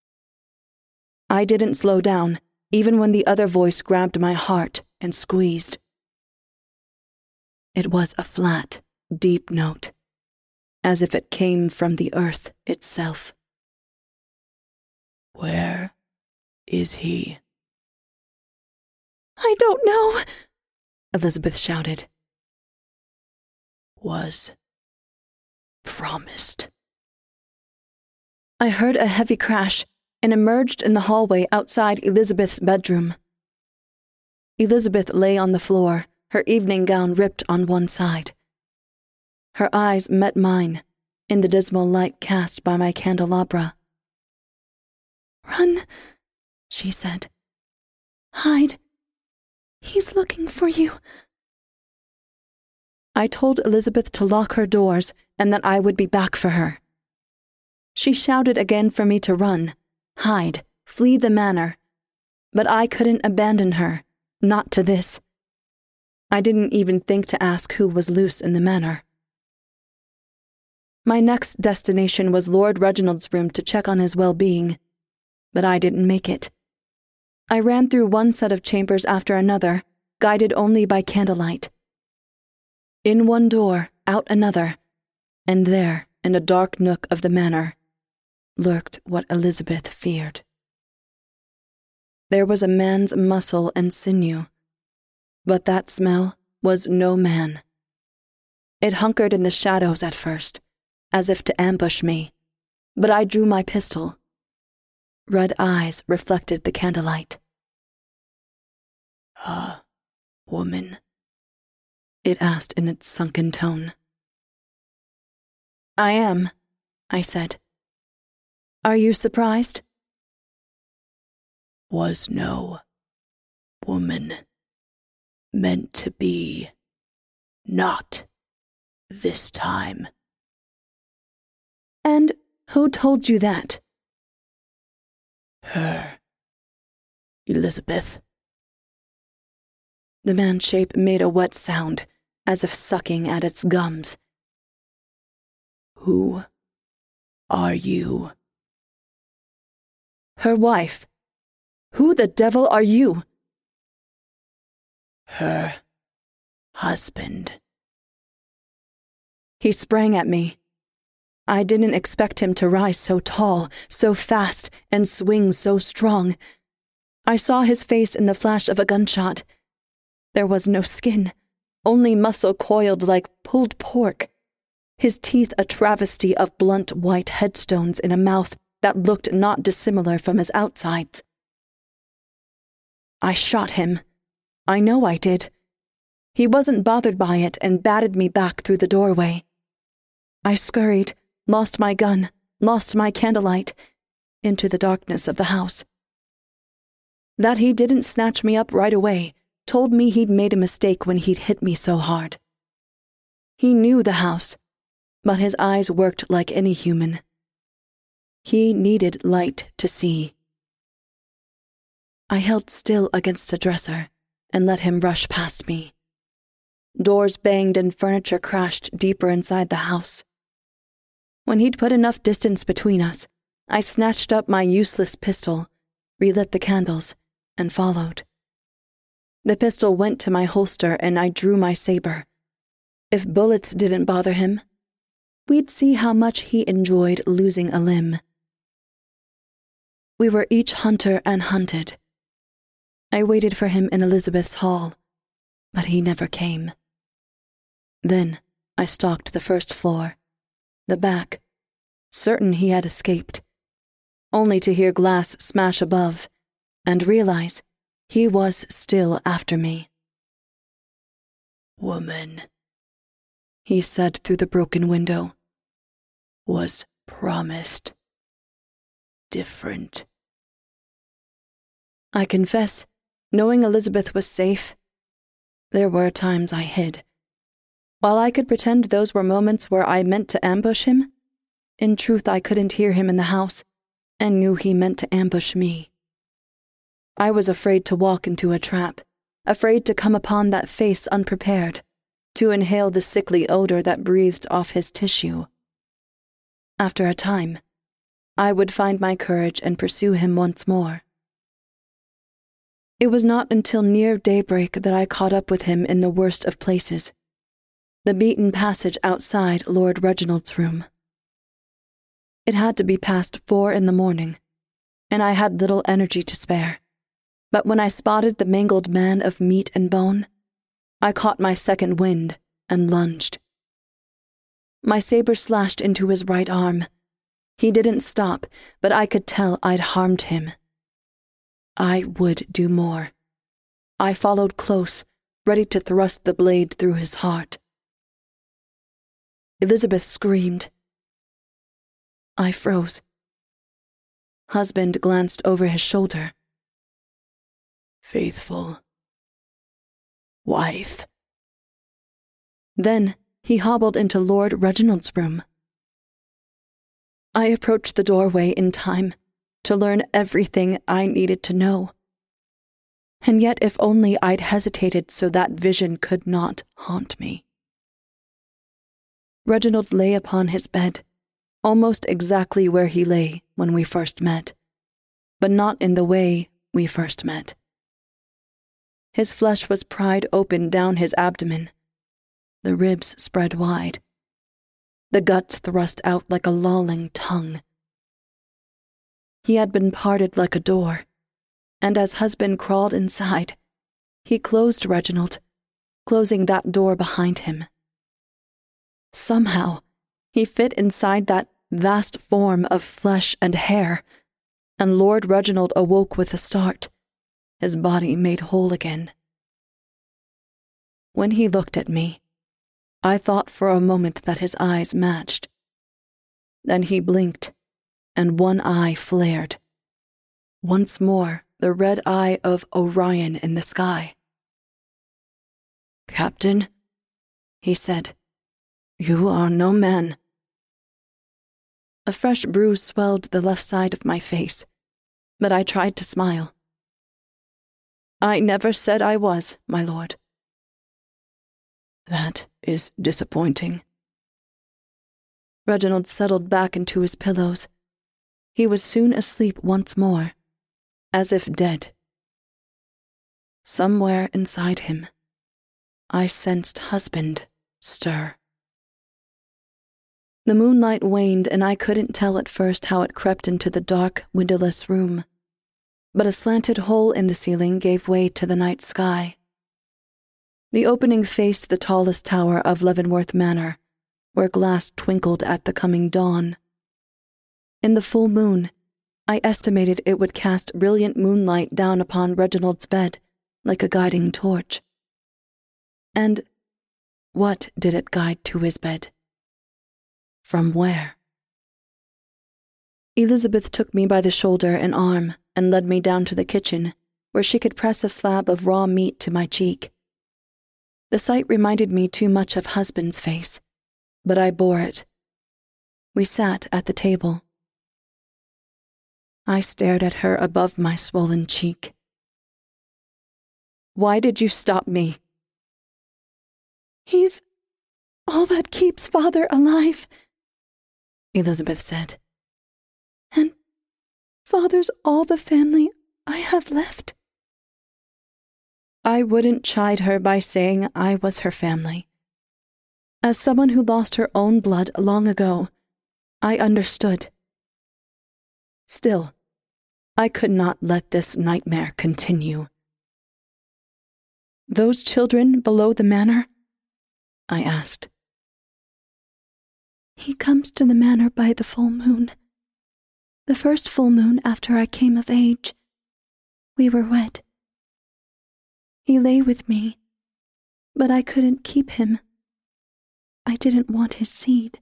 I didn't slow down, even when the other voice grabbed my heart and squeezed. It was a flat, deep note, as if it came from the earth itself. "Where is he?" "I don't know," Elizabeth shouted. "Was promised." I heard a heavy crash and emerged in the hallway outside Elizabeth's bedroom. Elizabeth lay on the floor, her evening gown ripped on one side. Her eyes met mine in the dismal light cast by my candelabra. "Run," she said. "Hide. He's looking for you." I told Elizabeth to lock her doors and that I would be back for her. She shouted again for me to run, hide, flee the manor, but I couldn't abandon her, not to this. I didn't even think to ask who was loose in the manor. My next destination was Lord Reginald's room to check on his well-being, but I didn't make it. I ran through one set of chambers after another, guided only by candlelight. In one door, out another, and there, in a dark nook of the manor, lurked what Elizabeth feared. There was a man's muscle and sinew, but that smell was no man. It hunkered in the shadows at first, as if to ambush me, but I drew my pistol. Red eyes reflected the candlelight. "A woman?" it asked in its sunken tone. "I am," I said. "Are you surprised?" "Was no woman meant to be, not this time." "And who told you that?" "Her, Elizabeth." The man's shape made a wet sound, as if sucking at its gums. "Who are you?" Her wife. Who the devil are you? Her husband. He sprang at me. I didn't expect him to rise so tall, so fast, and swing so strong. I saw his face in the flash of a gunshot. There was no skin, only muscle coiled like pulled pork. His teeth a travesty of blunt white headstones in a mouth that looked not dissimilar from his outsides. I shot him. I know I did. He wasn't bothered by it and batted me back through the doorway. I scurried, lost my gun, lost my candlelight, into the darkness of the house. That he didn't snatch me up right away told me he'd made a mistake when he'd hit me so hard. He knew the house, but his eyes worked like any human. He needed light to see. I held still against a dresser and let him rush past me. Doors banged and furniture crashed deeper inside the house. When he'd put enough distance between us, I snatched up my useless pistol, relit the candles, and followed. The pistol went to my holster and I drew my saber. If bullets didn't bother him, we'd see how much he enjoyed losing a limb. We were each hunter and hunted. I waited for him in Elizabeth's hall, but he never came. Then I stalked the first floor, the back, certain he had escaped, only to hear glass smash above and realize he was still after me. Woman, he said through the broken window, was promised different. I confess, knowing Elizabeth was safe, there were times I hid. While I could pretend those were moments where I meant to ambush him, in truth I couldn't hear him in the house and knew he meant to ambush me. I was afraid to walk into a trap, afraid to come upon that face unprepared, to inhale the sickly odor that breathed off his tissue. After a time, I would find my courage and pursue him once more. It was not until near daybreak that I caught up with him in the worst of places, the beaten passage outside Lord Reginald's room. It had to be past 4 a.m, and I had little energy to spare. But when I spotted the mangled man of meat and bone, I caught my second wind and lunged. My saber slashed into his right arm. He didn't stop, but I could tell I'd harmed him. I would do more. I followed close, ready to thrust the blade through his heart. Elizabeth screamed. I froze. Husband glanced over his shoulder. Faithful wife. Then he hobbled into Lord Reginald's room. I approached the doorway in time to learn everything I needed to know. And yet if only I'd hesitated so that vision could not haunt me. Reginald lay upon his bed, almost exactly where he lay when we first met, but not in the way we first met. His flesh was pried open down his abdomen, the ribs spread wide, the guts thrust out like a lolling tongue. He had been parted like a door, and as husband crawled inside, he closed Reginald, closing that door behind him. Somehow, he fit inside that vast form of flesh and hair, and Lord Reginald awoke with a start, his body made whole again. When he looked at me, I thought for a moment that his eyes matched. Then he blinked, and one eye flared. Once more, the red eye of Orion in the sky. Captain, he said, you are no man. A fresh bruise swelled the left side of my face, but I tried to smile. I never said I was, my lord. That is disappointing. Reginald settled back into his pillows. he was soon asleep once more, as if dead. Somewhere inside him, I sensed husband stir. The moonlight waned, and I couldn't tell at first how it crept into the dark, windowless room, but a slanted hole in the ceiling gave way to the night sky. The opening faced the tallest tower of Leavenworth Manor, where glass twinkled at the coming dawn. In the full moon, I estimated it would cast brilliant moonlight down upon Reginald's bed like a guiding torch. And what did it guide to his bed? From where? Elizabeth took me by the shoulder and arm and led me down to the kitchen, where she could press a slab of raw meat to my cheek. The sight reminded me too much of husband's face, but I bore it. We sat at the table. I stared at her above my swollen cheek. "Why did you stop me?" "He's all that keeps Father alive," Elizabeth said. "And Father's all the family I have left." I wouldn't chide her by saying I was her family. As someone who lost her own blood long ago, I understood. Still, I could not let this nightmare continue. "Those children below the manor?" I asked. "He comes to the manor by the full moon. The first full moon after I came of age. We were wed. He lay with me, but I couldn't keep him. I didn't want his seed."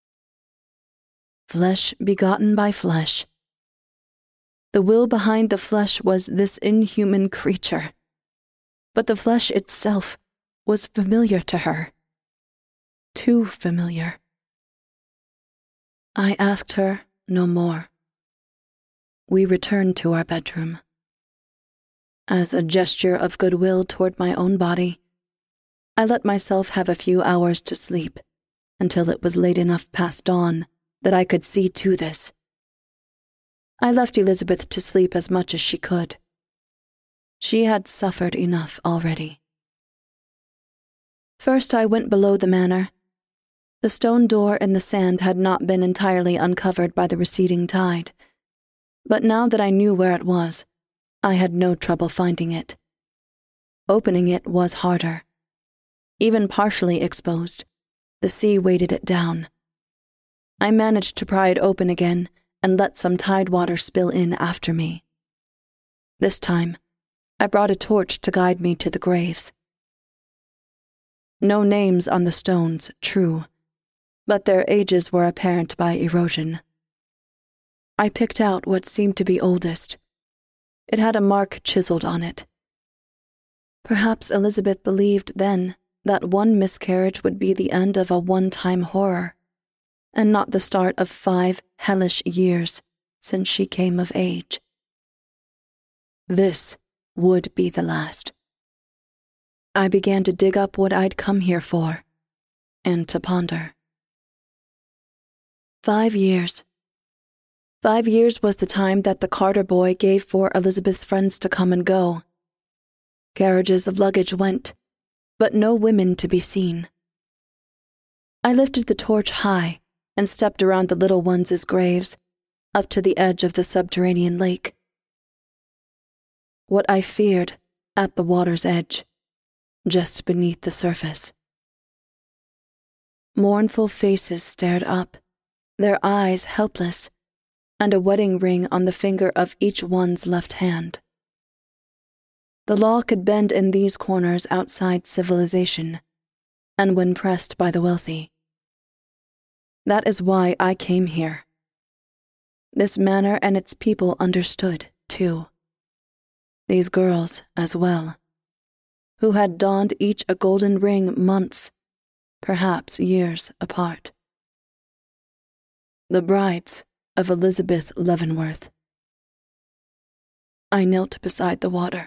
Flesh begotten by flesh. The will behind the flesh was this inhuman creature, but the flesh itself was familiar to her. Too familiar. I asked her no more. We returned to our bedroom. As a gesture of goodwill toward my own body, I let myself have a few hours to sleep until it was late enough past dawn that I could see to this. I left Elizabeth to sleep as much as she could. She had suffered enough already. First, I went below the manor. The stone door in the sand had not been entirely uncovered by the receding tide, but now that I knew where it was, I had no trouble finding it. Opening it was harder. Even partially exposed, the sea weighted it down. I managed to pry it open again and let some tide water spill in after me. This time, I brought a torch to guide me to the graves. No names on the stones, true, but their ages were apparent by erosion. I picked out what seemed to be oldest. It had a mark chiseled on it. Perhaps Elizabeth believed then that one miscarriage would be the end of a one-time horror, and not the start of 5 hellish years since she came of age. This would be the last. I began to dig up what I'd come here for, and to ponder. 5 years. 5 years was the time that the Carter boy gave for Elizabeth's friends to come and go. Carriages of luggage went, but no women to be seen. I lifted the torch high and stepped around the little ones' graves, up to the edge of the subterranean lake. What I feared at the water's edge, just beneath the surface. Mournful faces stared up, their eyes helpless, and a wedding ring on the finger of each one's left hand. The law could bend in these corners outside civilization, and when pressed by the wealthy. That is why I came here. This manor and its people understood, too. These girls, as well, who had donned each a golden ring months, perhaps years apart. The brides of Elizabeth Leavenworth. I knelt beside the water.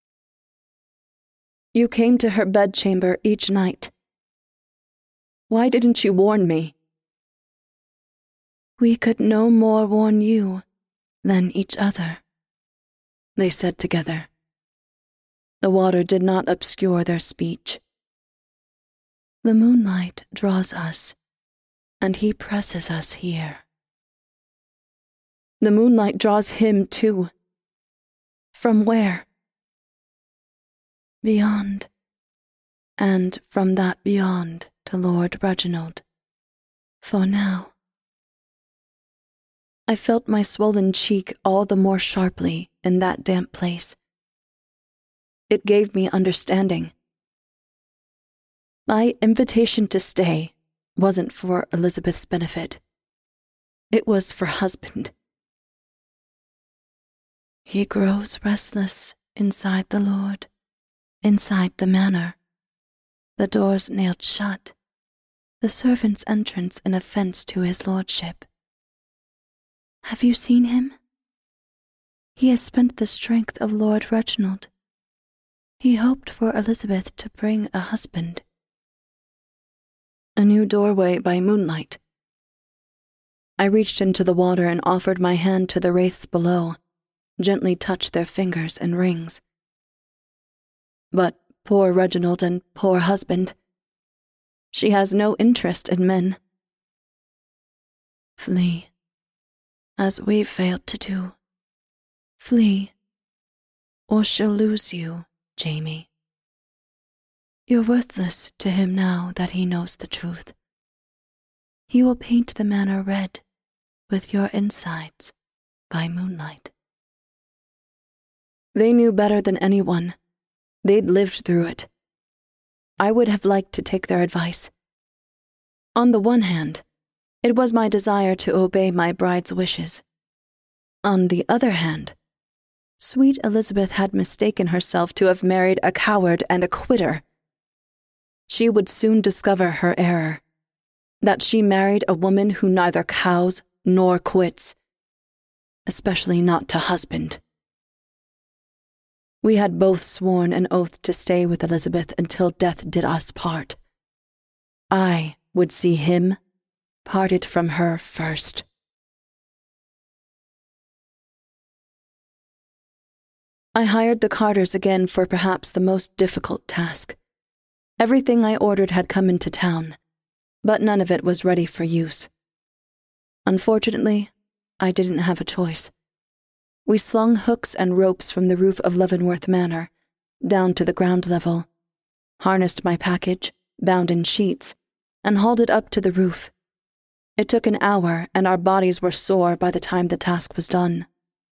You came to her bedchamber each night. Why didn't you warn me? We could no more warn you then each other, they said together. The water did not obscure their speech. The moonlight draws us, and he presses us here. The moonlight draws him too. From where? Beyond, and from that beyond to Lord Reginald. For now. I felt my swollen cheek all the more sharply in that damp place. It gave me understanding. My invitation to stay wasn't for Elizabeth's benefit. It was for husband. He grows restless inside the Lord, inside the manor. The doors nailed shut, the servant's entrance an offense to his lordship. Have you seen him? He has spent the strength of Lord Reginald. He hoped for Elizabeth to bring a husband. A new doorway by moonlight. I reached into the water and offered my hand to the wraiths below, gently touched their fingers and rings. But poor Reginald and poor husband. She has no interest in men. Flee, as we've failed to do. Flee, or she'll lose you, Jamie. You're worthless to him now that he knows the truth. He will paint the manor red with your insides by moonlight. They knew better than anyone. They'd lived through it. I would have liked to take their advice. On the one hand, it was my desire to obey my bride's wishes. On the other hand, sweet Elizabeth had mistaken herself to have married a coward and a quitter. She would soon discover her error, that she married a woman who neither cows nor quits, especially not to husband. We had both sworn an oath to stay with Elizabeth until death did us part. I would see him parted from her first. I hired the carters again for perhaps the most difficult task. Everything I ordered had come into town, but none of it was ready for use. Unfortunately, I didn't have a choice. We slung hooks and ropes from the roof of Leavenworth Manor down to the ground level, harnessed my package, bound in sheets, and hauled it up to the roof. It took an hour, and our bodies were sore by the time the task was done.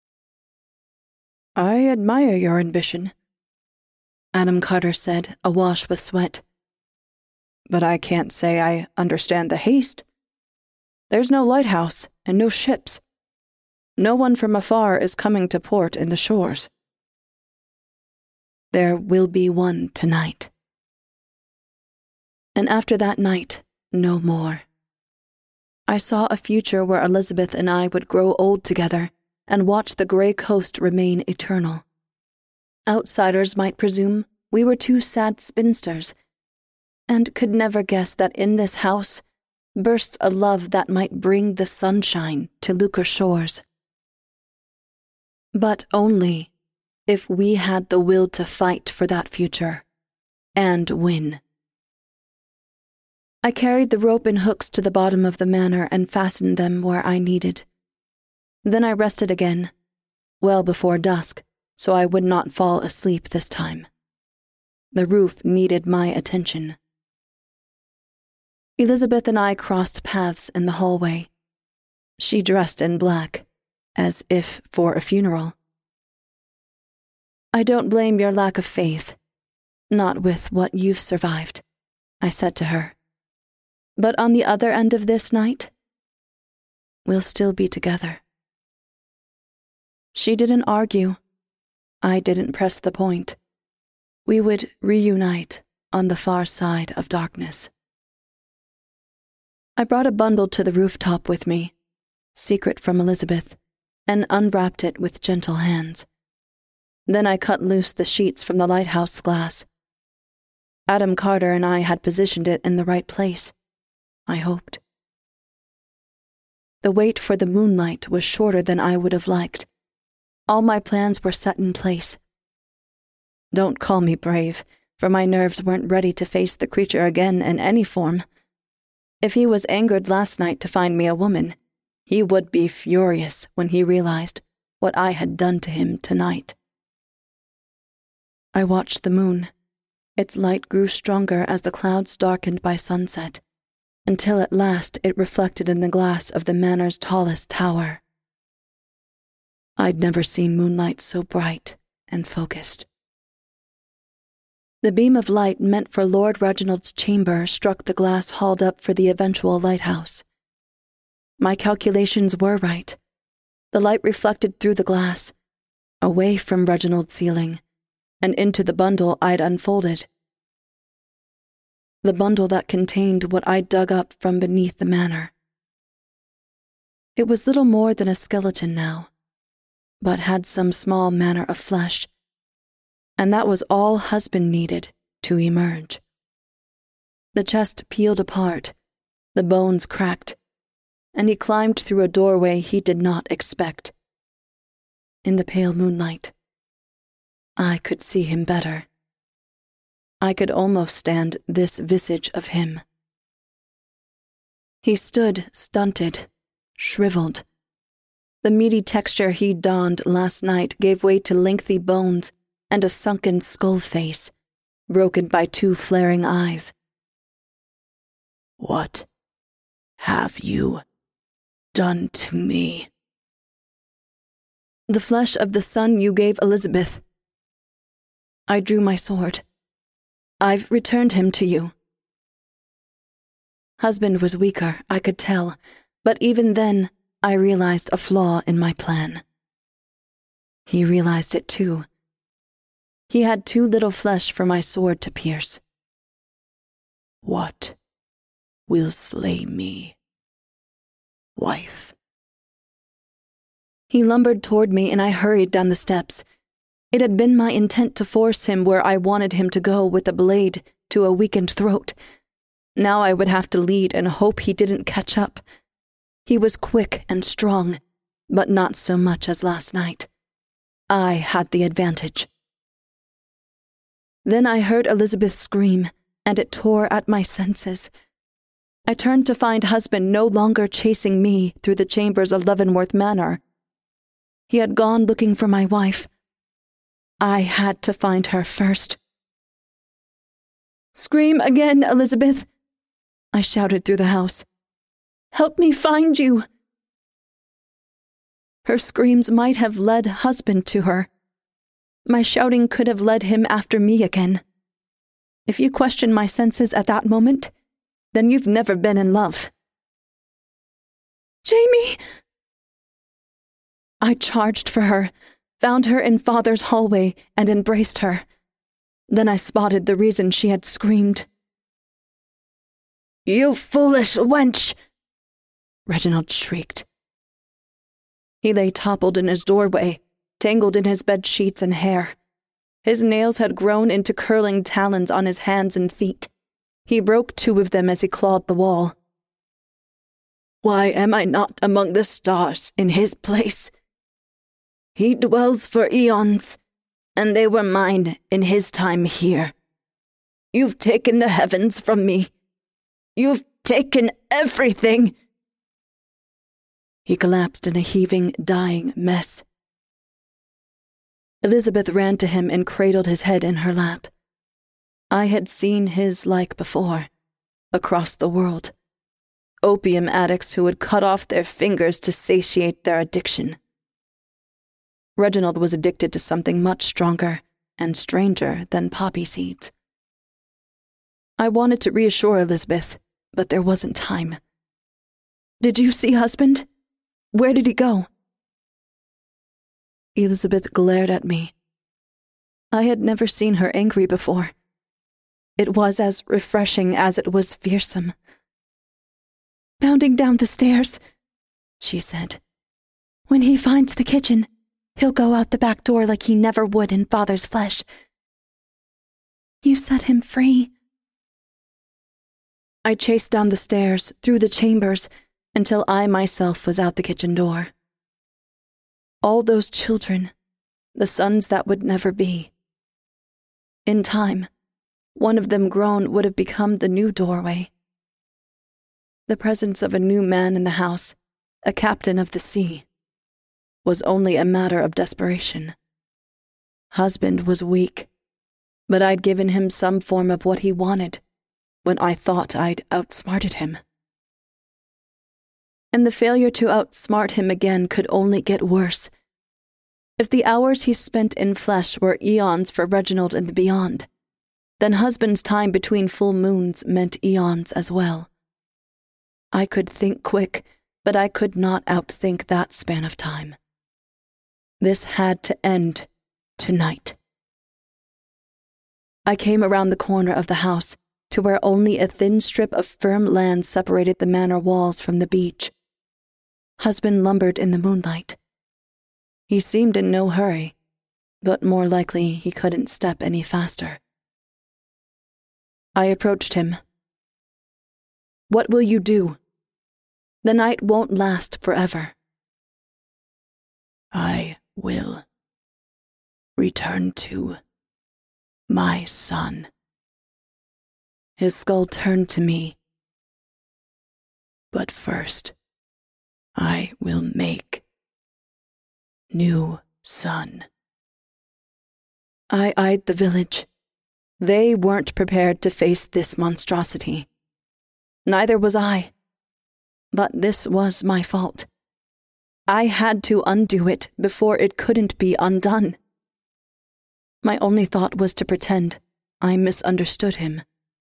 I admire your ambition, Adam Carter said, awash with sweat. But I can't say I understand the haste. There's no lighthouse and no ships. No one from afar is coming to port in the shores. There will be one tonight. And after that night, no more. I saw a future where Elizabeth and I would grow old together and watch the gray coast remain eternal. Outsiders might presume we were two sad spinsters, and could never guess that in this house bursts a love that might bring the sunshine to Lucre shores. But only if we had the will to fight for that future and win. I carried the rope and hooks to the bottom of the manor and fastened them where I needed. Then I rested again, well before dusk, so I would not fall asleep this time. The roof needed my attention. Elizabeth and I crossed paths in the hallway. She dressed in black, as if for a funeral. I don't blame your lack of faith, not with what you've survived, I said to her. But on the other end of this night, we'll still be together. She didn't argue. I didn't press the point. We would reunite on the far side of darkness. I brought a bundle to the rooftop with me, secret from Elizabeth, and unwrapped it with gentle hands. Then I cut loose the sheets from the lighthouse glass. Adam Carter and I had positioned it in the right place, I hoped. The wait for the moonlight was shorter than I would have liked. All my plans were set in place. Don't call me brave, for my nerves weren't ready to face the creature again in any form. If he was angered last night to find me a woman, he would be furious when he realized what I had done to him tonight. I watched the moon. Its light grew stronger as the clouds darkened by sunset, until at last it reflected in the glass of the manor's tallest tower. I'd never seen moonlight so bright and focused. The beam of light meant for Lord Reginald's chamber struck the glass hauled up for the eventual lighthouse. My calculations were right. The light reflected through the glass, away from Reginald's ceiling, and into the bundle I'd unfolded. The bundle that contained what I'd dug up from beneath the manor. It was little more than a skeleton now, but had some small manner of flesh, and that was all husband needed to emerge. The chest peeled apart, the bones cracked, and he climbed through a doorway he did not expect. In the pale moonlight, I could see him better. I could almost stand this visage of him. He stood stunted, shriveled. The meaty texture he donned last night gave way to lengthy bones and a sunken skull face, broken by 2 flaring eyes. What have you done to me? The flesh of the son you gave Elizabeth. I drew my sword. I've returned him to you. Husband was weaker, I could tell, but even then, I realized a flaw in my plan. He realized it too. He had too little flesh for my sword to pierce. What will slay me, wife? He lumbered toward me and I hurried down the steps. It had been my intent to force him where I wanted him to go with a blade to a weakened throat. Now I would have to lead and hope he didn't catch up. He was quick and strong, but not so much as last night. I had the advantage. Then I heard Elizabeth scream, and it tore at my senses. I turned to find husband no longer chasing me through the chambers of Leavenworth Manor. He had gone looking for my wife. I had to find her first. "Scream again, Elizabeth!" I shouted through the house. "Help me find you!" Her screams might have led husband to her. My shouting could have led him after me again. If you question my senses at that moment, then you've never been in love. "Jamie!" I charged for her, found her in Father's hallway, and embraced her. Then I spotted the reason she had screamed. "You foolish wench!" Reginald shrieked. He lay toppled in his doorway, tangled in his bed sheets and hair. His nails had grown into curling talons on his hands and feet. He broke 2 of them as he clawed the wall. "Why am I not among the stars in his place? He dwells for eons, and they were mine in his time here. You've taken the heavens from me. You've taken everything." He collapsed in a heaving, dying mess. Elizabeth ran to him and cradled his head in her lap. I had seen his like before, across the world. Opium addicts who would cut off their fingers to satiate their addiction. Reginald was addicted to something much stronger and stranger than poppy seeds. I wanted to reassure Elizabeth, but there wasn't time. "Did you see husband? Where did he go?" Elizabeth glared at me. I had never seen her angry before. It was as refreshing as it was fearsome. "Bounding down the stairs," she said. "When he finds the kitchen, he'll go out the back door like he never would in Father's flesh. You set him free." I chased down the stairs, through the chambers, until I myself was out the kitchen door. All those children, the sons that would never be. In time, one of them grown would have become the new doorway. The presence of a new man in the house, a captain of the sea, was only a matter of desperation. Husband was weak, but I'd given him some form of what he wanted when I thought I'd outsmarted him. And the failure to outsmart him again could only get worse. If the hours he spent in flesh were eons for Reginald and the beyond, then husband's time between full moons meant eons as well. I could think quick, but I could not outthink that span of time. This had to end tonight. I came around the corner of the house to where only a thin strip of firm land separated the manor walls from the beach. Husband lumbered in the moonlight. He seemed in no hurry, but more likely he couldn't step any faster. I approached him. "What will you do? The night won't last forever." "I will return to my son." His skull turned to me. "But first, I will make new son." I eyed the village. They weren't prepared to face this monstrosity. Neither was I. But this was my fault. I had to undo it before it couldn't be undone. My only thought was to pretend I misunderstood him.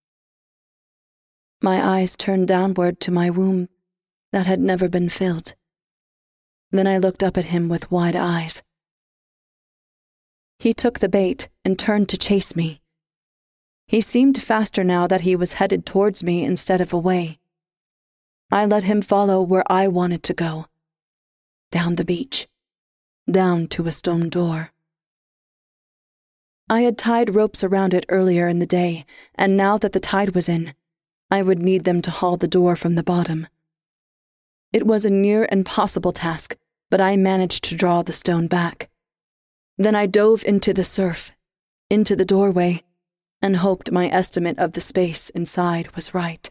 My eyes turned downward to my womb that had never been filled. Then I looked up at him with wide eyes. He took the bait and turned to chase me. He seemed faster now that he was headed towards me instead of away. I let him follow where I wanted to go. Down the beach. Down to a stone door. I had tied ropes around it earlier in the day, and now that the tide was in, I would need them to haul the door from the bottom. It was a near impossible task, but I managed to draw the stone back. Then I dove into the surf, into the doorway, and hoped my estimate of the space inside was right.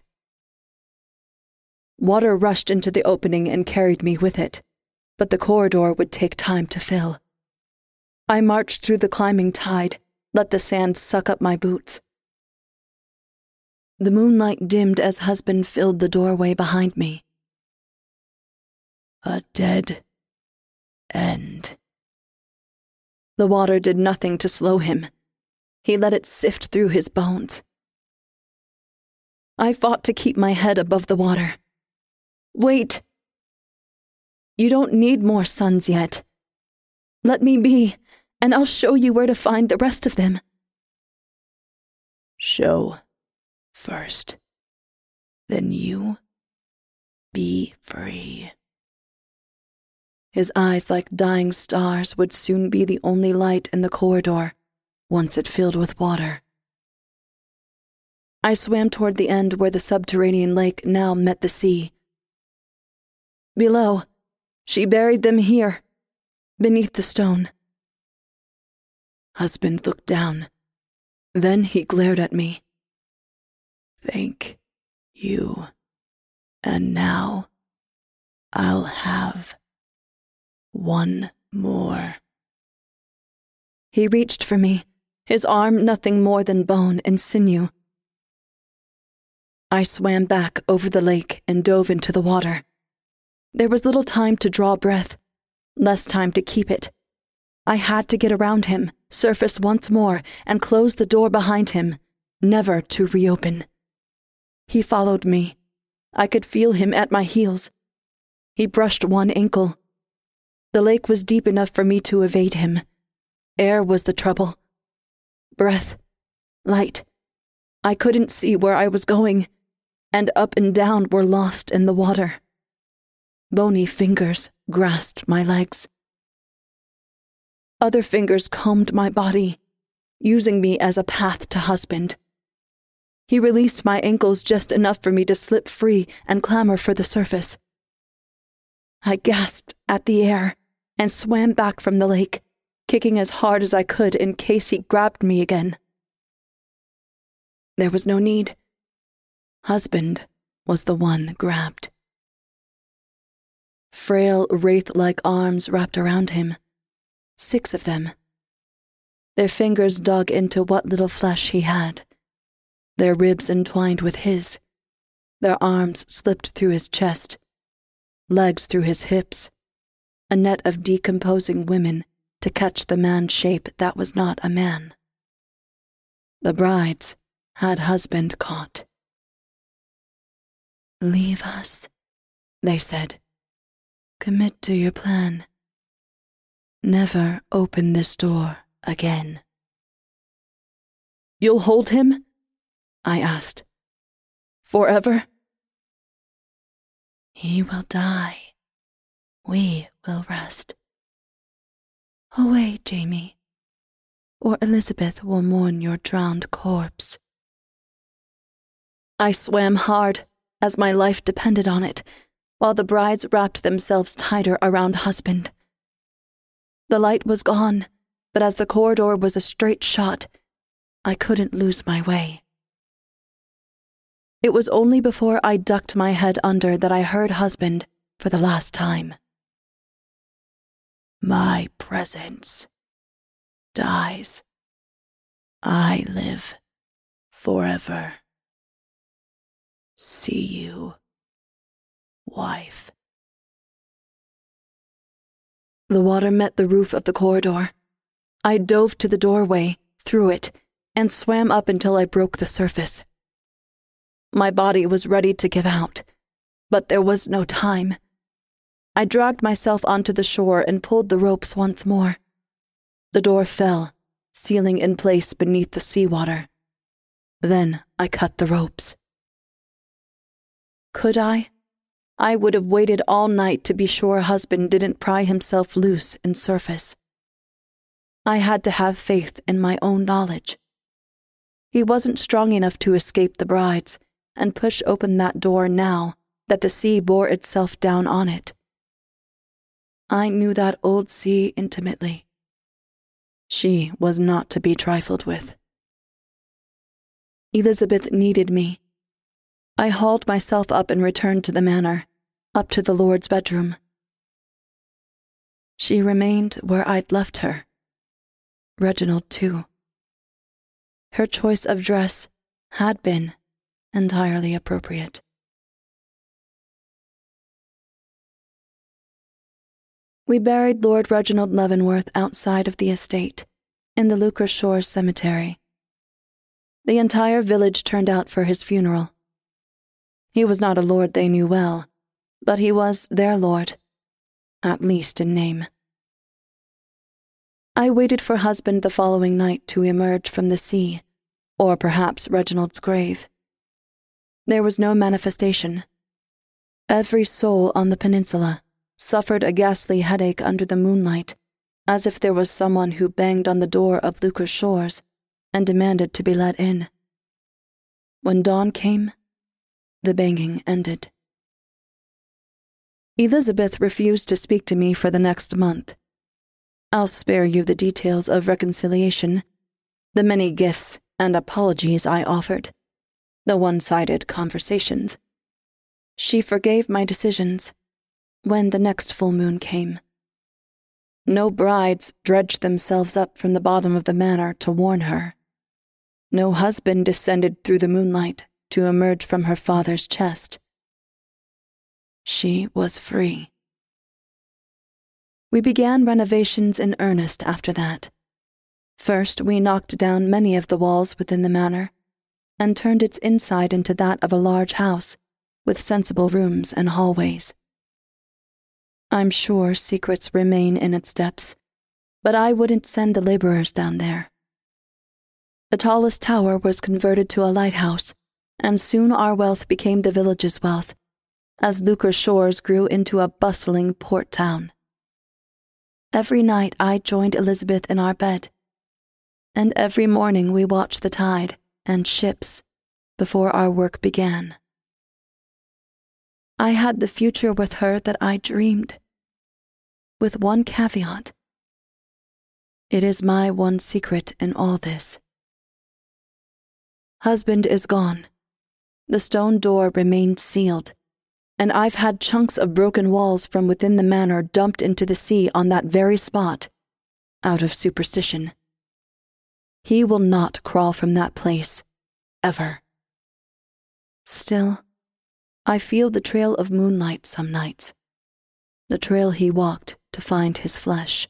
Water rushed into the opening and carried me with it, but the corridor would take time to fill. I marched through the climbing tide, let the sand suck up my boots. The moonlight dimmed as husband filled the doorway behind me. A dead end. The water did nothing to slow him. He let it sift through his bones. I fought to keep my head above the water. "Wait! You don't need more sons yet. Let me be, and I'll show you where to find the rest of them." "Show first. Then you be free." His eyes like dying stars would soon be the only light in the corridor, once it filled with water. I swam toward the end where the subterranean lake now met the sea. Below, she buried them here, beneath the stone. Husband looked down. Then he glared at me. "Thank you. And now I'll have one more." He reached for me, his arm nothing more than bone and sinew. I swam back over the lake and dove into the water. There was little time to draw breath, less time to keep it. I had to get around him, surface once more, and close the door behind him, never to reopen. He followed me. I could feel him at my heels. He brushed one ankle. The lake was deep enough for me to evade him. Air was the trouble. Breath. Light. I couldn't see where I was going, and up and down were lost in the water. Bony fingers grasped my legs. Other fingers combed my body, using me as a path to husband. He released my ankles just enough for me to slip free and clamber for the surface, I gasped at the air and swam back from the lake, kicking as hard as I could in case he grabbed me again. There was no need. Husband was the one grabbed. Frail, wraith-like arms wrapped around him, 6 of them. Their fingers dug into what little flesh he had, their ribs entwined with his, their arms slipped through his chest, legs through his hips, a net of decomposing women to catch the man shape that was not a man. The brides had husband caught. "Leave us," they said. "Commit to your plan. Never open this door again." "You'll hold him?" I asked. "Forever?" "He will die. We will rest. Away, Jamie, or Elizabeth will mourn your drowned corpse." I swam hard, as my life depended on it, while the brides wrapped themselves tighter around husband. The light was gone, but as the corridor was a straight shot, I couldn't lose my way. It was only before I ducked my head under that I heard husband for the last time. "My presence dies. I live forever. See you, wife." The water met the roof of the corridor. I dove to the doorway, through it, and swam up until I broke the surface. My body was ready to give out, but there was no time. I dragged myself onto the shore and pulled the ropes once more. The door fell, sealing in place beneath the seawater. Then I cut the ropes. Could I? I would have waited all night to be sure husband didn't pry himself loose and surface. I had to have faith in my own knowledge. He wasn't strong enough to escape the brides and push open that door now that the sea bore itself down on it. I knew that old sea intimately. She was not to be trifled with. Elizabeth needed me. I hauled myself up and returned to the manor, up to the Lord's bedroom. She remained where I'd left her. Reginald, too. Her choice of dress had been entirely appropriate. We buried Lord Reginald Leavenworth outside of the estate, in the Lucre Shores Cemetery. The entire village turned out for his funeral. He was not a lord they knew well, but he was their lord, at least in name. I waited for husband the following night to emerge from the sea, or perhaps Reginald's grave. There was no manifestation. Every soul on the peninsula suffered a ghastly headache under the moonlight, as if there was someone who banged on the door of Lucre Shores and demanded to be let in. When dawn came, the banging ended. Elizabeth refused to speak to me for the next month. I'll spare you the details of reconciliation, the many gifts and apologies I offered, the one-sided conversations. She forgave my decisions when the next full moon came. No brides dredged themselves up from the bottom of the manor to warn her. No husband descended through the moonlight to emerge from her father's chest. She was free. We began renovations in earnest after that. First, we knocked down many of the walls within the manor and turned its inside into that of a large house with sensible rooms and hallways. I'm sure secrets remain in its depths, but I wouldn't send the laborers down there. The tallest tower was converted to a lighthouse, and soon our wealth became the village's wealth, as Lucre Shores grew into a bustling port town. Every night I joined Elizabeth in our bed, and every morning we watched the tide and ships before our work began. I had the future with her that I dreamed. With one caveat. It is my one secret in all this. Husband is gone. The stone door remained sealed, and I've had chunks of broken walls from within the manor dumped into the sea on that very spot, out of superstition. He will not crawl from that place, ever. Still, I feel the trail of moonlight some nights, the trail he walked to find his flesh.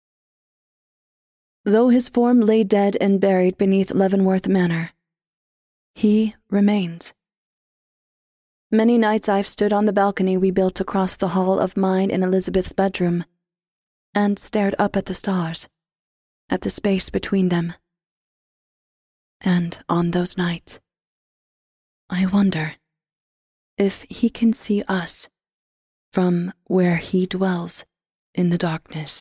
Though his form lay dead and buried beneath Leavenworth Manor, he remains. Many nights I've stood on the balcony we built across the hall of mine and Elizabeth's bedroom, and stared up at the stars, at the space between them. And on those nights, I wonder if he can see us from where he dwells in the darkness.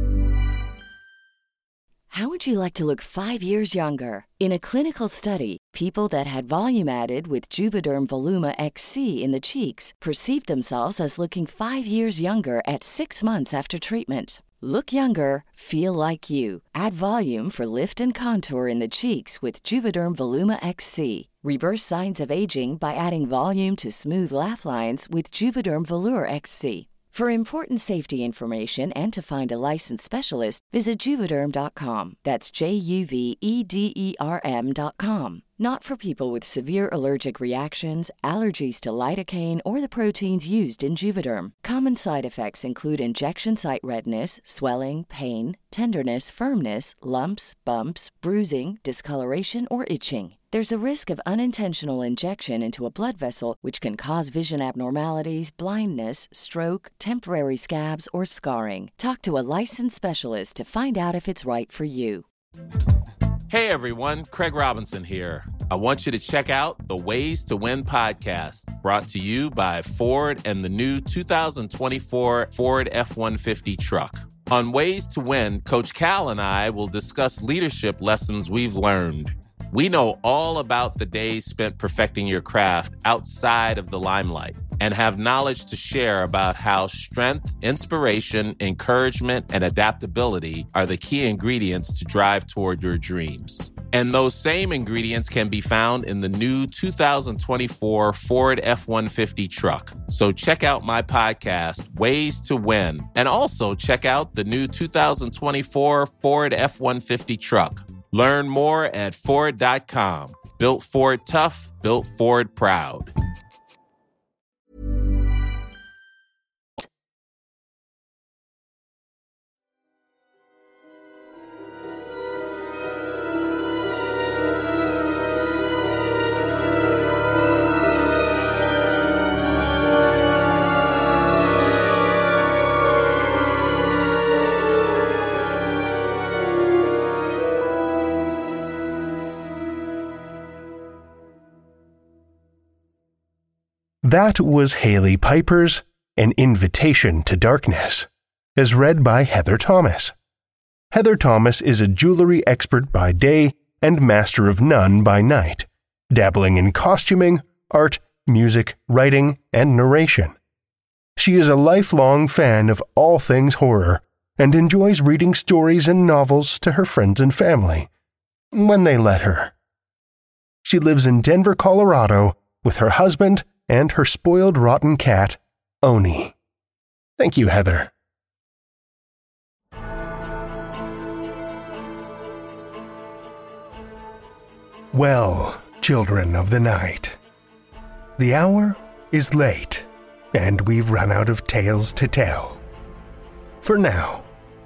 How would you like to look 5 years younger? In a clinical study, people that had volume added with Juvederm Voluma XC in the cheeks perceived themselves as looking 5 years younger at 6 months after treatment. Look younger, feel like you. Add volume for lift and contour in the cheeks with Juvederm Voluma XC. Reverse signs of aging by adding volume to smooth laugh lines with Juvederm Volure XC. For important safety information and to find a licensed specialist, visit Juvederm.com. That's JUVEDERM.com. Not for people with severe allergic reactions, allergies to lidocaine, or the proteins used in Juvederm. Common side effects include injection site redness, swelling, pain, tenderness, firmness, lumps, bumps, bruising, discoloration, or itching. There's a risk of unintentional injection into a blood vessel, which can cause vision abnormalities, blindness, stroke, temporary scabs, or scarring. Talk to a licensed specialist to find out if it's right for you. Hey everyone, Craig Robinson here. I want you to check out the Ways to Win podcast, brought to you by Ford and the new 2024 Ford F-150 truck. On Ways to Win, Coach Cal and I will discuss leadership lessons we've learned. We know all about the days spent perfecting your craft outside of the limelight and have knowledge to share about how strength, inspiration, encouragement, and adaptability are the key ingredients to drive toward your dreams. And those same ingredients can be found in the new 2024 Ford F-150 truck. So check out my podcast, Ways to Win, and also check out the new 2024 Ford F-150 truck. Learn more at Ford.com. Built Ford tough, built Ford proud. That was Haley Piper's An Invitation to Darkness, as read by Heather Thomas. Heather Thomas is a jewelry expert by day and master of none by night, dabbling in costuming, art, music, writing, and narration. She is a lifelong fan of all things horror and enjoys reading stories and novels to her friends and family, when they let her. She lives in Denver, Colorado, with her husband and her spoiled rotten cat, Oni. Thank you, Heather. Well, children of the night, the hour is late, and we've run out of tales to tell. For now.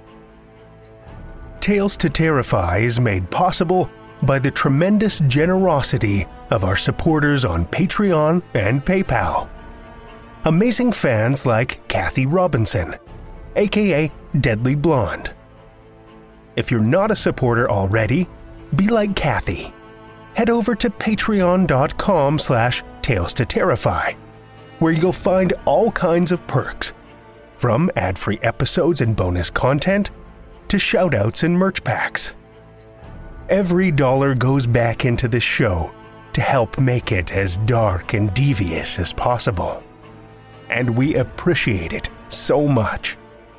Tales to Terrify is made possible by the tremendous generosity of our supporters on Patreon and PayPal. Amazing fans like Kathy Robinson, aka Deadly Blonde. If you're not a supporter already, be like Kathy. Head over to patreon.com/Tales to Terrify, where you'll find all kinds of perks, from ad-free episodes and bonus content to shoutouts and merch packs. Every dollar goes back into the show to help make it as dark and devious as possible. and we appreciate it so much.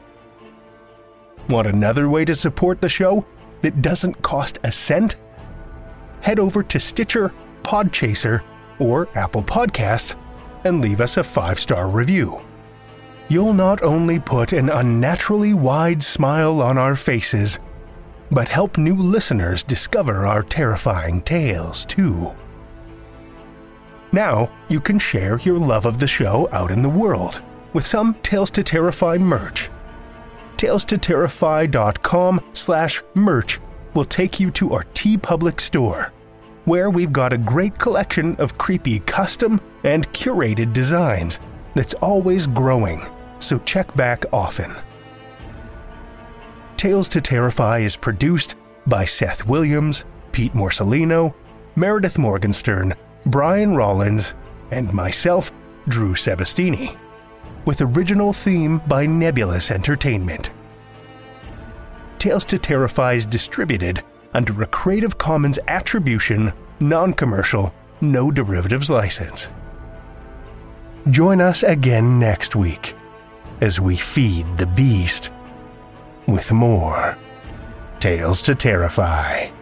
Want another way to support the show that doesn't cost a cent? Head over to Stitcher, Podchaser, or Apple Podcasts and leave us a 5-star review. You'll not only put an unnaturally wide smile on our faces, but help new listeners discover our terrifying tales too. Now you can share your love of the show out in the world with some Tales to Terrify merch. TalesToTerrify.com/merch will take you to our TeePublic store, where we've got a great collection of creepy custom and curated designs that's always growing, so check back often. Tales to Terrify is produced by Seth Williams, Pete Morcellino, Meredith Morgenstern, Brian Rollins, and myself, Drew Sebastini, with original theme by Nebulous Entertainment. Tales to Terrify is distributed under a Creative Commons Attribution, Non-Commercial, No Derivatives license. Join us again next week as we feed the beast with more Tales to Terrify.